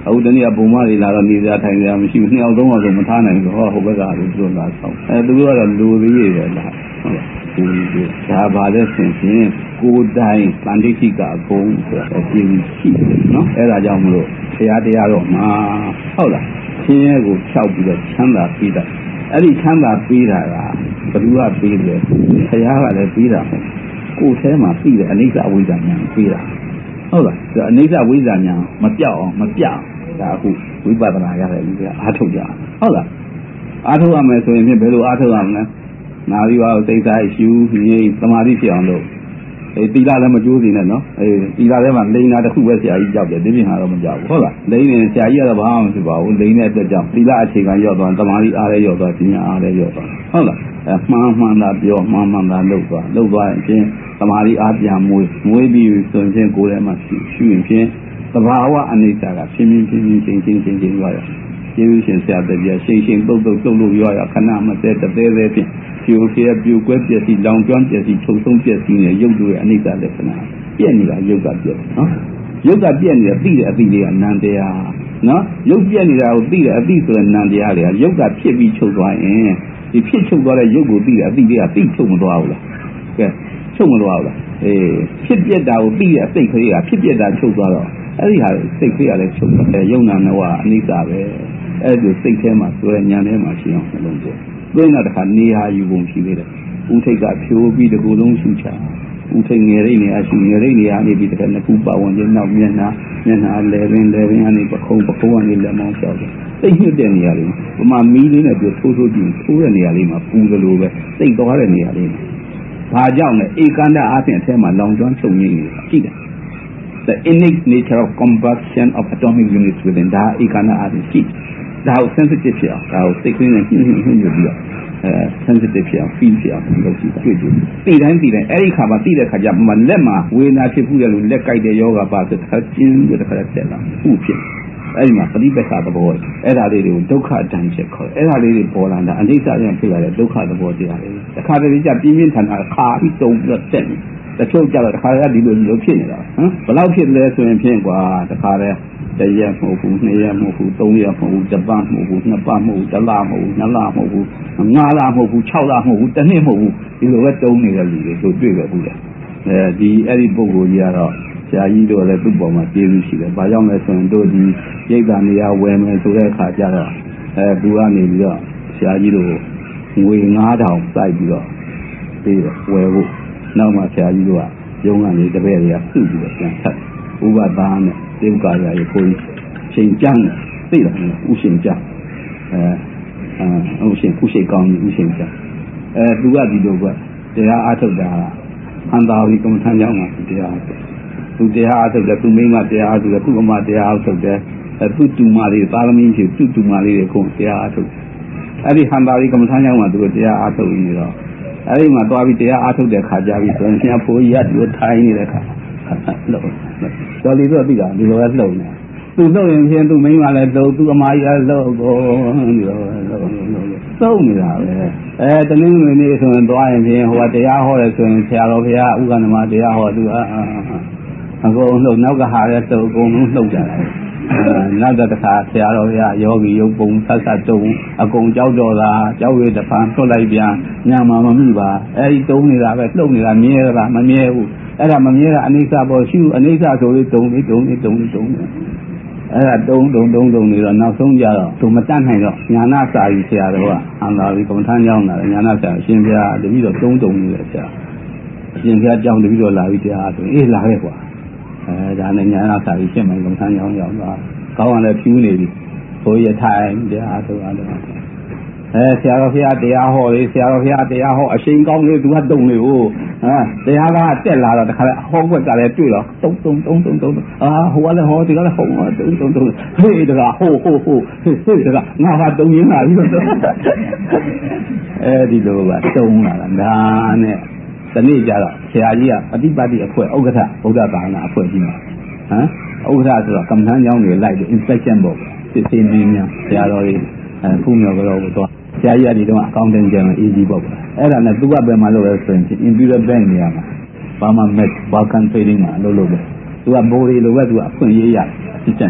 အခုတနေ့ကပုံမတွေလာတော့နေကြထိုင်ကြမရှိဘူးနှစ်ယောက်သုံးယောက်ဆိုမထားနိုင်ဘူးဟောဟိုဘက်ကလူတို့လာဆောင်အဲသူတို့ကတော့လူသေးရယ်လားဟုတ်လားဒါပါလဲဆင်ဖြင့်ကိုယ်တိုင်တန်တိခိကအကုန်ဆိုတာအပြည့်ရှိတယ်နော်အဲဒါကြောင့်မလို့တရားတရားတော့မှာဟုတ်လားဆင်းရဲကိုဖြောက်ပြီးတော့ချမ်းသာပြီးတာအဲ့ဒီချမ်းသာပြီးတာကဘယ်သူကပြီးလဲဆရာကလည်းပြီးတာကိုယ်ထဲမှာပြီးတယ်အနိစ္စအဝိဇ္ဇာဉာဏ်ပြီးတာဟုတ်လားအနိစ္စဝိဇ္ဇာဉာဏ်မပြောက်အောင်မပြတ်ဒါအခုဝိပဿနာရတယ်လူကအားထုတ်ကြဟုတ်လားအားထုတ်ရမယ်ဆိုရင်ဘယ်လိုအားထုတ်ရမလဲနာရီဝါစိတ်ဆိုင်ရှူငြိမ်သမာဓိဖြစ်အောင်လုပ်အဲတီလာလည်းမကျိုးစီနဲ့နော်အဲတီလာထဲမှာလိန်တာတစ်ခုပဲဆရာကြီးကြောက်တယ်ဒီပြင်ဟာတော့မကြောက်ဘူးဟုတ်လားလိန်နေဆရာကြီးကတော့ဘာမှမဖြစ်ပါဘူးလိန်တဲ့အတွက်ကြောင့်တီလာအခြေခံရောက်သွားသမာဓိအားလည်းရောက်သွားပညာအားလည်းရောက်သွားဟုတ်လားအဲမှန်မှန်သာပြောမှန်မှန်သာလုပ်သွားလုပ်သွားရင်ချင်းသမာဓိအားပြန်မွေးမွေးပြီးဆိုရင်ကိုယ်ထဲမှာရှူရှူရင်ချင်းသဘာဝအနိစ္စကဖြင်းဖြင်းဖြင်းဖြင်းချင်းချင်းချင်းချင်းသွားရကျေးဇူးရှင်ဆရာတပည့်ရှိန်ရှိန်ပုတ်ပုတ်လှုပ်လို့ရရခဏမစဲတသေးသေးဖြင့်ပြိုပြဲပြိုကွဲပြည့်စီလောင်ကျွမ်းပြည့်စီချုပ်ဆုံးပြည့်စီနေရုပ်တို့ရဲ့အနိစ္စလက္ခဏာပြည့်နေတာရုပ်ကပြည့်နော်ရုပ်ကပြည့်နေတာသိတဲ့အသိလေးကနံတရားနော်ရုပ်ပြည့်နေတာကိုသိတဲ့အသိဆိုတဲ့နံတရားတွေကရုပ်ကဖြစ်ပြီးချုပ်သွားရင်ဒီဖြစ်ချုပ်သွားတဲ့ရုပ်ကိုသိတဲ့အသိလေးကသိချုပ်မသွားဘူးလားကဲချုပ်မသွားဘူးလားအေးဖြစ်ပြတာကိုသိတဲ့အစိတ်ကလေးကဖြစ်ပြတာချုပ်သွားတော့အဲ့ဒီဟာစိတ်ကလေးကလည်းချုပ်သွားတယ်ယုံနာနဲ့ကအနိစ္စပဲအဲ့ဒီစိတ်ထဲမှာဆိုတဲ့ဉာဏ်ထဲမှာရှိအောင်နှလုံးသွင်းသွင်းတော့တခါနေဟာယူပုံရှိသေးတယ်ဥထိတ်ကဖြိုးပြီးတကူလုံးရှုချဥထိတ်ငယ်ရိတ်နေအရှုငယ်ရိတ်နေအနေပြီးတခါနှစ်ခုပတ်ဝင်ခြင်းနောက်မျက်နှာမျက်နှာလဲပင်လဲပင်အနေပခုံးပခုံးအနေလက်မောင်းလျှောက်တယ်စိတ်ညှစ်တဲ့နေရာလေးပမာမီးလေးနဲ့ပြထိုးထိုးကြည့်ထိုးတဲ့နေရာလေးမှာပူသလိုပဲစိတ်သွားတဲ့နေရာလေးမှာဘာကြောင့်လဲဧကန္တအားဖြင့်အထက်မှာလောင်ကျွမ်းချုပ်ငြိမ့်နေတာကြည့်တယ် the innate nature of combustion of atomic units within ဒါဧကန္တအားဖြင့်ကြည့်ဒါကို sensitive ဖြစ်အောင်ဒါကိုစိတ်ကလေးနဲ့ညှိညှိညှိညှိပြီးတော့အဲ sensitive ဖြစ်အောင် feel ဖြစ်အောင်လုပ်ကြည့်တာတွေ့ကြည့်သိတိုင်းသိတိုင်းအဲ့ဒီခါမှာသိတဲ့ခါကျမှလက်မှာဝေဒနာဖြစ်ဘူးလေလို့လက်ကြိုက်တဲ့ယောဂပါဆိုတစ်ခါကျင်းပြီးတစ်ခါတက်လာဥဖြစ်အဲ့ဒီမှာပฏิပက္ခသဘောအဲ့ဒါလေးတွေကိုဒုက္ခတန်ချက်ခေါ်အဲ့ဒါလေးတွေပေါ်လာတာအနိစ္စပြန်ဖြစ်လာတဲ့ဒုက္ခသဘောတရားတွေတစ်ခါတည်းကျပြင်းပြင်းထန်ထန်ခါပြီးတုံပြီးတော့တက်နေတချို့ကြတော့တစ်ခါတည်းဒီလိုလိုဖြစ်နေတာဟမ်ဘယ်လောက်ဖြစ်လဲဆိုရင်ဖြင့်ကွာတစ်ခါတည်းတရက်မဟုတ်ဘူးနှစ်ရက်မဟုတ်ဘူးသုံးရက်မဟုတ်ဘူးတစ်ပတ်မဟုတ်ဘူးနှစ်ပတ်မဟုတ်ဘူးတစ်လမဟုတ်ဘူးနှစ်လမဟုတ်ဘူးငါးလမဟုတ်ဘူးခြောက်လမဟုတ်ဘူးတစ်နှစ်မဟုတ်ဘူးဒီလိုပဲတုံးနေတဲ့လူတွေတို့တွေ့ပဲဘူးလေအဲဒီအဲ့ဒီပုံကိုကြီးကတော့ဆရာကြီးတို့လည်းသူ့ပေါ်မှာကျေးဇူးရှိတယ်။ဘာကြောင့်လဲဆိုရင်တို့ဒီရိတ်တာနေရာဝယ်မယ်ဆိုတဲ့အခါကျတော့အဲသူကနေပြီးတော့ဆရာကြီးတို့ငွေငါးထောင်စိုက်ပြီးတော့ပြီးတော့ဝယ်ဖို့နောက်မှဆရာကြီးတို့ကရုံးကနေတပည့်တွေကပြုပြီးတော့ပြန်ဆက်ဥပဒါနဲ့တေဝကာရရေကိုချိန်ကျန်းသိတယ်ဥရှင်ကျအဲဥရှင်ဥရှင်ကောင်းဥရှင်ကျအဲသူကဒီလိုကတရားအားထုတ်တာအန္တာဝိကမ္မထမ်းကြောင်းမှာတရားသူတရားအားထုတ်တယ်သူမိမတရားအားထုတ်တယ်သူအမတရားအားထုတ်တယ်သူတူမလေးသာသမီရှိသူတူမလေးတွေကိုတရားအားထုတ်အဲ့ဒီဟန္တာဝိကမ္မထမ်းကြောင်းမှာသူတို့တရားအားထုတ်နေတော့အဲ့ဒီမှာသွားပြီးတရားအားထုတ်တဲ့ခါကြပြီဆိုရင်ဆရာဖိုးကြီးကဒီလိုထိုင်နေတဲ့ခါလှုပ်တော်လီတော့သိတာဒီလိုပဲလှုပ်နေသူလှုပ်ရင်ချင်းသူမိန်းမလည်းလှုပ်သူအမကြီးလည်းလှုပ်ကိုဒီလိုပဲလှုပ်လှုပ်လှုပ်သုံးနေတာပဲအဲတနင်္ဂနွေနေ့ဆိုရင်သွားရင်ချင်းဟိုကတရားဟောတယ်ဆိုရင်ဆရာတော်ဘုရားဥက္ကဏမတရားဟောသူအာအကုန်လှုပ်နောက်ကဟာလည်းလှုပ်အကုန်လုံးလှုပ်ကြတယ်နောက်တစ်ခါဆရာတော်ဘုရားယောဂီရုပ်ပုံဆက်ဆက်တုံးအကုန်ကြောက်တော့တာကြောက်ရတဲ့ဖန်ထွက်လိုက်ပြန်ညမှာမမိပါအဲဒီတုံးနေတာပဲလှုပ်နေတာမြဲတာမမြဲဘူးအဲ့ဒါမမြဲတာအနိစ္စပေါ်ရှိအနိစ္စဆိုလေးတုံးလေးတုံးလေးတုံးလေးတုံးလေးအဲ့ဒါတုံးတုံးတုံးတုံးနေတော့နောက်ဆုံးကြတော့သူမတတ်နိုင်တော့ညာနာစာကြီးဆရာတော်ကအန္တာဝိကမ္မထမ်းကြောင်းလာတယ်ညာနာဆရာအရှင်ဘုရားတပည့်တော်တုံးတုံးနေတယ်ဆရာအရှင်ဘုရားကြောင်းတပည့်တော်လာပြီးတရားဆိုအေးလာခဲ့ကွာအဲဒါနဲ့ညာနာစာကြီးရှင်းမယ်ကမ္မထမ်းကြောင်းရောက်သွားကောင်းကလည်းဖြူးနေပြီဘိုးရထိုင်တရားထုတ်အားတော့အဲဆရာတော်ဘုရားတရားဟောလေဆရာတော်ဘုရားတရားဟောအရှိန်ကောင်းလေသူကတုံလေဟိုဟာတရားကတက်လာတော့တခါလဲဟောွက်ကလည်းတွေ့တော့တုံတုံတုံတုံတုံအာဟိုကလည်းဟောဒီကလည်းဟောတုံတုံတုံဟေးတကဟိုဟိုဟိုဟေးတကငါကတုံရင်းလာပြီအဲဒီလိုကတုံလာတာဒါနဲ့ဒီနေ့ကျတော့ဆရာကြီးကပฏิပတ်တိအဖွဲ့ဥက္ကဋ္ဌဗုဒ္ဓဘာသာအဖွဲ့ကြီးမှာဟမ်ဥက္ကဋ္ဌဆိုတော့ကမ္မထမ်းကျောင်းတွေလိုက်ပြီး inspection ပေါ့စစ်ဆေးနေများဆရာတော်ကြီးအဲဖူးမြော်ကြောတော့ဆရာကြီးကဒီတော့အကောင့်တင်ကြမှာ easy ပေါ့အဲ့ဒါနဲ့သူကဘယ်မှာလုပ်လဲဆိုရင် Imperial Bank နေရာမှာဘာမှ Met Balkan Trading မှာလုပ်လို့ပဲသူကဘိုးရီလိုပဲသူကအခွင့်ရေးရ assistant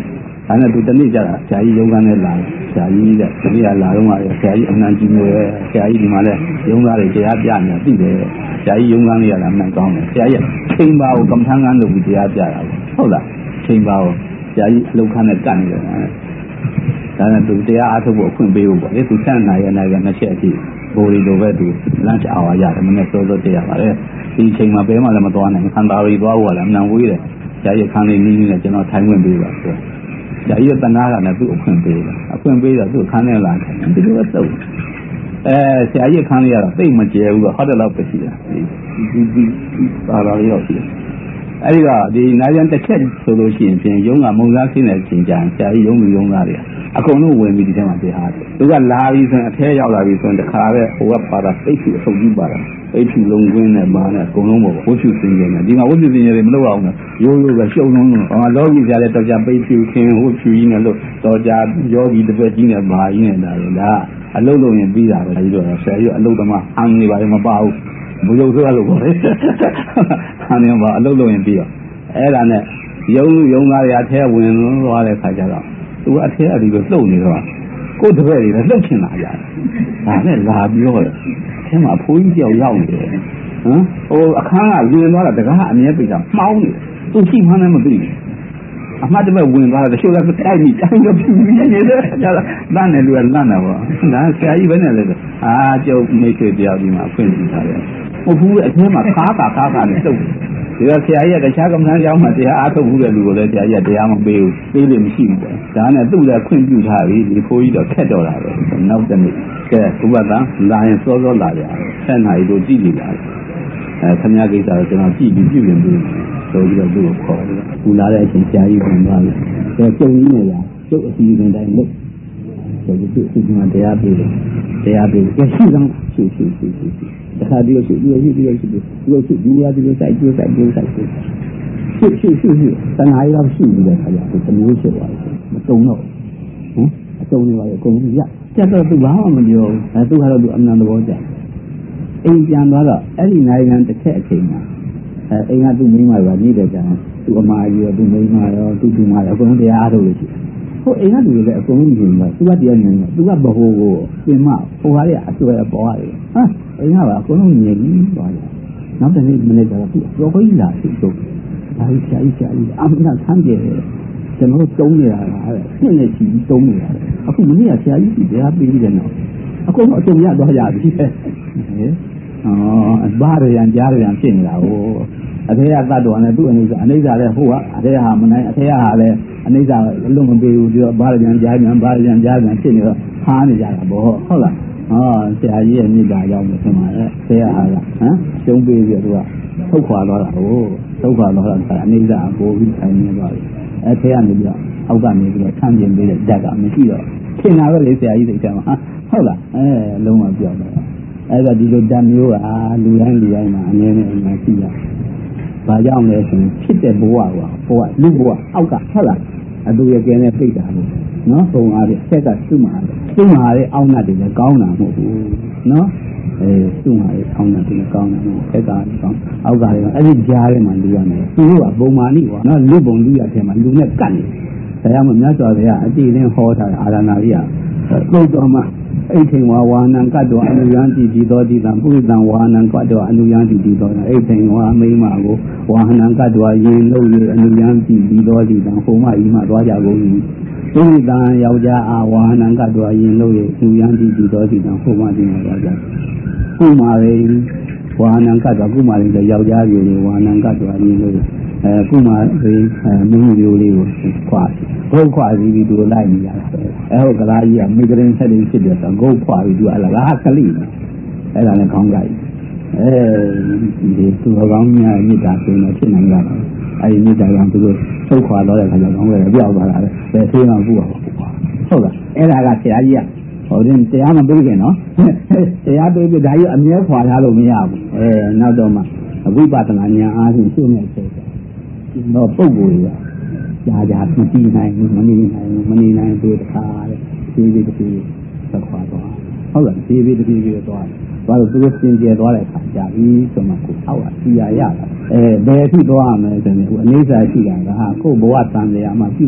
ဒါနဲ့သူတနေ့ကျတာဆရာကြီးရုံးကန်းနဲ့လာဆရာကြီးတဲ့ဒီနေ့ကလာတော့မှဆရာကြီးအမှန်ကြီးမျိုးရဲ့ဆရာကြီးဒီမှာလဲရုံးသားတွေတရားပြနေတာသိတယ်ဆရာကြီးရုံးကန်းလေးကလည်းမှန်ကောင်းတယ်ဆရာကြီးချိန်ပါကိုကမ္ဘာထမ်းကန်းလုပ်ပြီးတရားပြတာဟုတ်လားချိန်ပါကိုဆရာကြီးအလုပ်ခန်းနဲ့ကတ်နေတယ်ဒါနဲ့သူတရားအားထုတ်ဖို့အခွင့်ပေးဖို့ပေါ့လေသူဆက်နိုင်ရနိုင်ရနှစ်ချက်အထိဘိုးရီလိုပဲသူလမ်းချအောင်ရတယ်မနေ့စောစောတရားပါတယ်ဒီချိန်မှာဘယ်မှလည်းမသွားနိုင်ခန္ဓာရီသွားဖို့ကလည်းအမှန်ဝေးတယ်ဆရာကြီးခန်းလေးနီးနီးနဲ့ကျွန်တော်ထိုင်ဝင်ပေးပါဆိုဆရာကြီးတနာကလည်းသူ့အခွင့်ပေးတယ်အခွင့်ပေးတော့သူ့ခန်းထဲလာတယ်ဒီလိုပဲသုတ်အဲဆရာကြီးခန်းလေးကတော့သိမကျဲဘူးတော့ဟောတယ်တော့ပဲရှိတာဒီဒီပါလာလေးတော့ရှိတယ်အဲဒီကဒီနာယံတစ်ချက်ဆိုလို့ရှိရင်ဖြင့်ရုံးကမုံသားခင်းတဲ့ချိန်ကြရင်ဆရာကြီးရုံးလူရုံးသားတွေအကုန်လုံးဝင်ပြီးဒီထဲမှာတရားတယ်သူကလာပြီးဆိုရင်အထဲရောက်လာပြီးဆိုရင်တခါပဲဟိုကပါတာသိဖြူအထုပ်ကြီးပါတာသိဖြူလုံးကွင်းနဲ့ပါနဲ့အကုန်လုံးပေါ့ဝှဖြူစင်ကြတယ်ဒီမှာဝှဖြူစင်ကြတယ်မလုပ်အောင်နော်ရိုးရိုးပဲရှုံလုံးလုံးအော်လောကီကြတဲ့တော့ကြပိတ်ဖြူခင်းဝှဖြူကြီးနဲ့လို့တော့ကြယောဂီတစ်ပက်ကြီးနဲ့ဘာကြီးနဲ့ဒါလေဒါအလုံးလုံးရင်ပြီးတာပဲဒီတော့ဆရာကြီးအလုံးသမားအမ်းနေပါလေမပါဘူးဘုရုပ်ဆိုရလို့ပေါ့လေအမ်းနေပါအလုံးလုံးရင်ပြီးတော့အဲ့ဒါနဲ့ရုံရုံသားတွေအထဲဝင်သွားတဲ့ခါကျတော့သူကအထဲအဒီလိုလှုပ်နေတော့ကိုယ်တပည့်တွေလည်းလှုပ်ချင်လာကြတယ်ဒါနဲ့လာပြောတယ်အထဲမှာအဖိုးကြီးကြောက်ရောက်နေတယ်ဟမ်ဟိုအခန်းကဝင်သွားတာတကားအမြဲပိတ်တာမှောင်းနေတယ်သူရှိမှန်းလည်းမသိဘူးအမှတ်တမဲ့ဝင်သွားတာတချို့လည်းတိုက်ပြီးတိုင်းတော့ပြူနေတယ်ကြာလန့်နေလူကလန့်တာပေါ့ဒါဆရာကြီးပဲနဲ့လေအာကျုပ်မိတ်ဆွေတယောက်ဒီမှာဖွင့်ပြထားတယ်ဟုတ်ဘူးအထဲမှာခါတာခါတာနဲ့တုတ်ဒီတော့ဆရာကြီးကတခြားကမ္ဘာကျောင်းမှာတရားအားထုတ်ဘူးတဲ့လူကိုလည်းဆရာကြီးကတရားမပေးဘူးပေးလို့မရှိဘူးပေါ့ဒါနဲ့သူ့လည်းခွင့်ပြုထားပြီဒီဖိုးကြီးတော့ခက်တော့တာပဲနောက်တစ်နေ့ကဲဘုရားသာလာရင်စောစောလာကြဆက်နာရီတို့ကြည့်ကြည့်လာအဲခမရကိစ္စတော့ကျွန်တော်ကြည့်ပြီးပြုပြင်ပြီးဆိုပြီးတော့သူ့ကိုခေါ်တယ်ခုလာတဲ့အချိန်ဆရာကြီးပြန်သွားတယ်အဲကျုံကြီးနေရကျုပ်အစီအစဉ်တိုင်းလုပ်ဆိုပြီးသူ့အစီအစဉ်တရားပေးတယ်တရားပေးတယ်ရှိကောင်းရှိရှိရှိရှိတခါတည်းရှိပြီးရှိပြီးရှိပြီးရှိပြီးဒီရဒီစိုက်ကျိုးစိုက်ကျိုးစိုက်ကျိုးရှိရှိရှိရှိတဏှာရောက်ရှိနေတဲ့ခါကျတော့တမျိုးရှိသွားတယ်မတုံတော့ဟမ်အတုံးနေပါလေအကုန်ကြီးရကျတော့သူဘာမှမပြောဘူးအဲသူကတော့သူအမှန်သဘောကျအိမ်ပြန်သွားတော့အဲ့ဒီနိုင်ငံတစ်ချက်အချိန်မှာအဲအိမ်ကသူ့မိန်းမကကြီးတယ်ကြတယ်သူ့အမကြီးရောသူ့မိန်းမရောသူ့သူမရောအကုန်လုံးတရားအားထုတ်လို့ရှိတယ်ဟိုအိမ်ကလူတွေလည်းအကုန်လုံးမြင်တယ်သူကတရားမြင်တယ်သူကဘဟိုကိုပြင်မဟိုဟာတွေအဆွဲအပေါ်ရတယ်ဟာအိမ်ကပါအကုန်လုံးမြင်ပြီးသွားတယ်နောက်တစ်နေ့မနေ့ကျတော့သူတော်ဘကြီးလာသူ့တော့ဒါကြီးဆရာကြီးဆရာကြီးအမှန်ဆန်းတယ်ကျွန်တော်တုံးနေတာကတဲ့နှစ်နဲ့ချီတုံးနေတာအခုမနေ့ကဆရာကြီးတရားပေးပြီးတယ်နော်အကုန်လုံးအစုံရသွားကြပြီဟဲ့အော်ဘာရရန်ကြားရရန်ဖြစ်နေတာဟိုအထေရသတ္တဝါနဲ့သူ့အနေစာအနေစာလည်းဟိုကအထေရဟာမနိုင်အထေရဟာလည်းအနေစာအလုံးမပေးဘူးပြောဘာရရန်ကြားရန်ဘာရရန်ကြားရန်ဖြစ်နေတော့ဖားနေကြတာပေါ့ဟုတ်လားဟောဆရာကြီးရဲ့မြစ်တာရောက်နေဖြစ်မှာလေဆရာဟာကဟမ်ကျုံးပေးပြီးတော့သူကထုတ်ခွာသွားတာဟိုထုတ်ခွာသွားတာအနေစာပို့ပြီးဆိုင်နေသွားတယ်အဲဆရာကနေပြီးတော့အောက်ကနေပြီးတော့ဆန့်ကျင်ပေးတဲ့ဓာတ်ကမရှိတော့ထင်တာပဲလေဆရာကြီးစိတ်ထဲမှာဟုတ်လားအဲလုံးဝပြောက်တယ်အဲ့ဒါဒီလိုဓာတ်မျိုးကလူတိုင်းလူတိုင်းမှာအနည်းနဲ့အများကြီးရဘာကြောင့်လဲဆိုရင်ဖြစ်တဲ့ဘဝကဘဝလူဘဝအောက်ကဟုတ်လားအတူရကဲနဲ့ပြိတ်တာလို့နော်ပုံအားဖြင့်အဆက်ကသူ့မှာသူ့မှာရဲ့အောင်းနှက်တွေလည်းကောင်းတာမဟုတ်ဘူးနော်အဲသူ့မှာရဲ့အောင်းနှက်တွေလည်းကောင်းတာမဟုတ်ဘူးအဆက်ကကောင်းအောက်ကလည်းအဲ့ဒီကြားထဲမှာလူရမယ်သူတို့ကပုံမာနိကွာနော်လူပုံလူရထဲမှာလူနဲ့ကတ်နေဒါကြောင့်မြတ်စွာဘုရားအကြည့်လင်းဟောထားတဲ့အာရဏာကြီးကပုဒ်တော်မှာအိဋ္ဌိဝါဝါနံကတ္တောအနုယံတိတိသောတိတံပုရိသံဝါနံကတ္တောအနုယံတိတိသောအိဋ္ဌိဝါမိမကိုဝါနံကတ္တောယင်လို့ရအနုယံတိတိသောတိတံဟိုမှဤမှသွားကြကုန်၏ပုရိသံယောက်ျားအားဝါနံကတ္တောယင်လို့ရအနုယံတိတိသောတိတံဟိုမှဒီမှသွားကြကုမာရေဝါနံကတ္တောကုမာရေလည်းယောက်ျားကြီးဝါနံကတ္တောယင်လို့အဲကုမာရေမင်းမျိုးလေးကိုခွာဂုတ်ခွာပြီးပြီးသူလိုက်နေရတာအဲဟုတ်ကလားကြီးကမိဂရင်ဆက်နေဖြစ်တယ်ဆိုဂုတ်ခွာပြီးသူအလကားကလေးအဲ့ဒါလည်းခေါင်းကြိုက်အဲဒီသူကောင်းများမြစ်တာဆိုရင်ဖြစ်နိုင်ကြတယ်အဲဒီမြစ်တာကသူတို့ထုတ်ခွာတော့တဲ့ခါကျတော့ခေါင်းလည်းပြောက်သွားတာလေဘယ်သေးမှပူအောင်ဟုတ်လားအဲ့ဒါကဆရာကြီးကဟိုတင်တရားမပေးခင်နော်တရားပေးပြီးဒါကြီးအမြဲခွာထားလို့မရဘူးအဲနောက်တော့မှဝိပဿနာဉာဏ်အားဖြင့်ရှုနေတယ်တော့ပုံကိုယ်ကြီးကြာကြာမကြည့်နိုင်ဘူးမနေနိုင်ဘူးမနေနိုင်သေးတခါတဲ့ဖြည်းဖြည်းဖြည်းသက်ခွာသွားဟုတ်လားဖြည်းဖြည်းဖြည်းဖြည်းသွားဘာလို့သူတို့စင်ကြယ်သွားတဲ့အခါကြာပြီဆိုမှကိုအောက်အစီရရတာအဲဘယ်အထိသွားရမလဲဆိုရင်ဟိုအနိစ္စရှိတာကဟာကိုယ်ဘဝတန်တရားမှာပြုတဲ့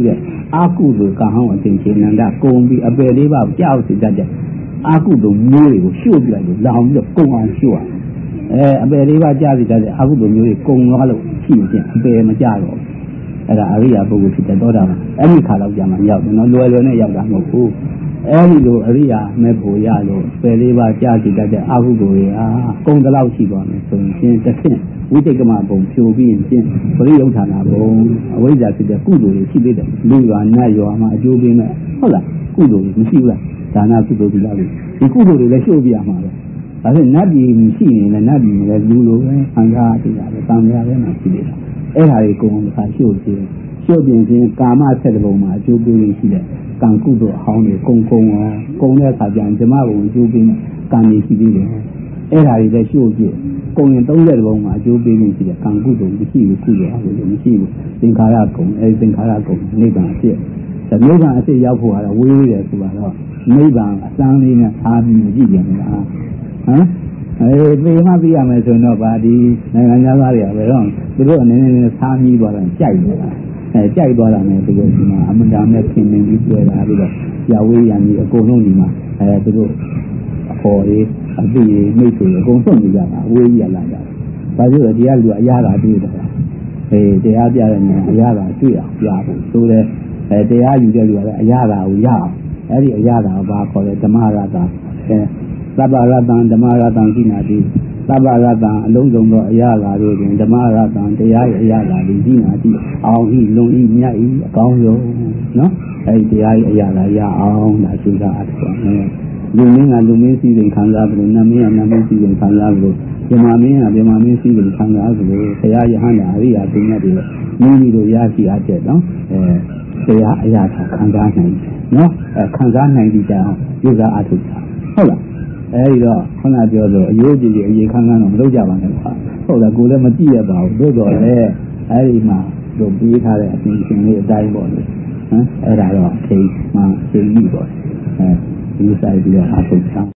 အာကုသိုလ်ကံဟောင်းအစဉ်ချင်းနန္ဒကုံပြီးအပယ်လေးပါးကြောက်စီတတ်တဲ့အာကုသိုလ်မျိုးတွေကိုရှို့ပြလိုက်လို့လောင်ပြီးတော့ကုံအောင်ရှို့ရအဲအပယ်လေးပါးကြောက်စီတတ်တဲ့အာကုသိုလ်မျိုးတွေကုံသွားလို့ရှိရင်အပယ်မကြတော့အဲ့ဒါအရိယာပုဂ္ဂိုလ်ဖြစ်တဲ့သောတာပန်အဲ့ဒီခါတော့ကြာမှရောက်တယ်နော်လွယ်လွယ်နဲ့ရောက်တာမဟုတ်ဘူးအဲ့ဒီလိုအရိယာမဲ့ဖို့ရလို့ပယ်လေးပါးကြာစီတတ်တဲ့အာဟုကိုတွေဟာကုံတလောက်ရှိသွားမယ်ဆိုရင်တစ်ဆင့်ဝိတိတ်ကမဘုံဖြိုပြီးရင်ပြင်ပရိယုဌာနာဘုံအဝိဇ္ဇာဖြစ်တဲ့ကုသိုလ်တွေရှိသေးတယ်လူရွာနတ်ရွာမှာအကျိုးပေးမဲ့ဟုတ်လားကုသိုလ်တွေမရှိဘူးလားဒါနကုသိုလ်တွေလားဒီကုသိုလ်တွေလည်းရှို့ပြရမှာပဲဒါဖြင့်နတ်ပြည်ရှိနေတယ်နတ်ပြည်လည်းလူလိုပဲခံစားရတာပဲတန်မြာပဲမှရှိသေးတယ်အဲ့ဒါတွေကိုယ်ကရှို့ပြရှို့ပြင်ခြင်းကာမဆက်တဲ့ဘုံမှာအကျိုးပေးလို့ရှိတဲ့ကံကုသိုလ်အဟောင်းတွေကုံကုံရောကုံတဲ့အခါကျရင်ဓမ္မဘုံအကျိုးပေးမဲ့ကံတွေရှိသေးတယ်အဲ့ဒါတွေလည်းရှို့ပြကုံရင်သုံးတဲ့ဘုံမှာအကျိုးပေးလို့ရှိတဲ့ကံကုသိုလ်မရှိဘူးကုသိုလ်အဟောင်းတွေမရှိဘူးသင်္ခါရကုံအဲသင်္ခါရကုံနိဗ္ဗာန်အဖြစ်ဒါနိဗ္ဗာန်အဖြစ်ရောက်ဖို့ကတော့ဝေးတယ်ဆိုတာတော့နိဗ္ဗာန်အစမ်းလေးနဲ့အားပြီးကြည့်ကြတယ်လားဟမ်အဲပြေမှသိရမယ်ဆိုတော့ဗာဒီနိုင်ငံသားတွေကပဲတော့သူတို့အနေနဲ့စားပြီးသွားတယ်ကြိုက်တယ်လားအဲကြိုက်သွားတာနဲ့သူတို့ဒီမှာအမှန်တမ်းနဲ့ခင်မင်းပြီးပြောတာပြီးတော့ရဝေးရံကြီးအကုန်လုံးဒီမှာအဲသူတို့အခေါ်ရေးအသိရေးမိတ်ဆွေအကုန်ဆုံးနေကြတာအဝေးကြီးလာကြတယ်ဘာလို့လဲတရားလူအရာသာတွေ့တယ်အဲတရားပြတဲ့နေရာအရာသာတွေ့အောင်ပြဖို့ဆိုတဲ့အဲတရားယူတဲ့လူကလည်းအရာသာကိုရအောင်အဲ့ဒီအရာသာကိုဘာခေါ်လဲဓမ္မရတာအဲသဗ္ဗရတံဓမ္မရတံရှိနာတိသဗ္ဗရတံအလုံးစုံသောအရာသာတို့တွင်ဓမ္မရတံတရားရဲ့အရာသာသည်ရှိနာတိအောင်ဤလွန်ဤမြတ်ဤအကောင်းဆုံးနော်အဲ့ဒီတရားရဲ့အရာသာရအောင်ဒါရှင်းတာအထူးပဲလူမင်းကလူမင်းစီစဉ်ခံစားပြီးနတ်မင်းကနတ်မင်းစီစဉ်ခံစားပြီးဗြဟ္မာမင်းကဗြဟ္မာမင်းစီစဉ်ခံစားပြီးဘုရားယဟန္တာအရိယာပညာတွေမိမိတို့ရရှိအပ်တဲ့နော်အဲတရားအရာသာခံစားနိုင်နော်အဲခံစားနိုင်ကြအောင်ယူစားအထုတာဟုတ်လားအဲဒီတော့ခုနပြောလို့အယိုးကြည့်ကြည့်အေးခန်းခန်းတော့မလုပ်ကြပါနဲ့ကွာဟုတ်လားကိုယ်လည်းမကြည့်ရပါဘူးသို့တော်လည်းအဲဒီမှာတို့ပြီးထားတဲ့အပြင်ရှင်လေးအတိုင်းပေါ့လေဟမ်အဲ့ဒါတော့အချိန်မှအချိန်ကြီးပေါ့အဲဒီစိုက်ပြီးတော့အထုချ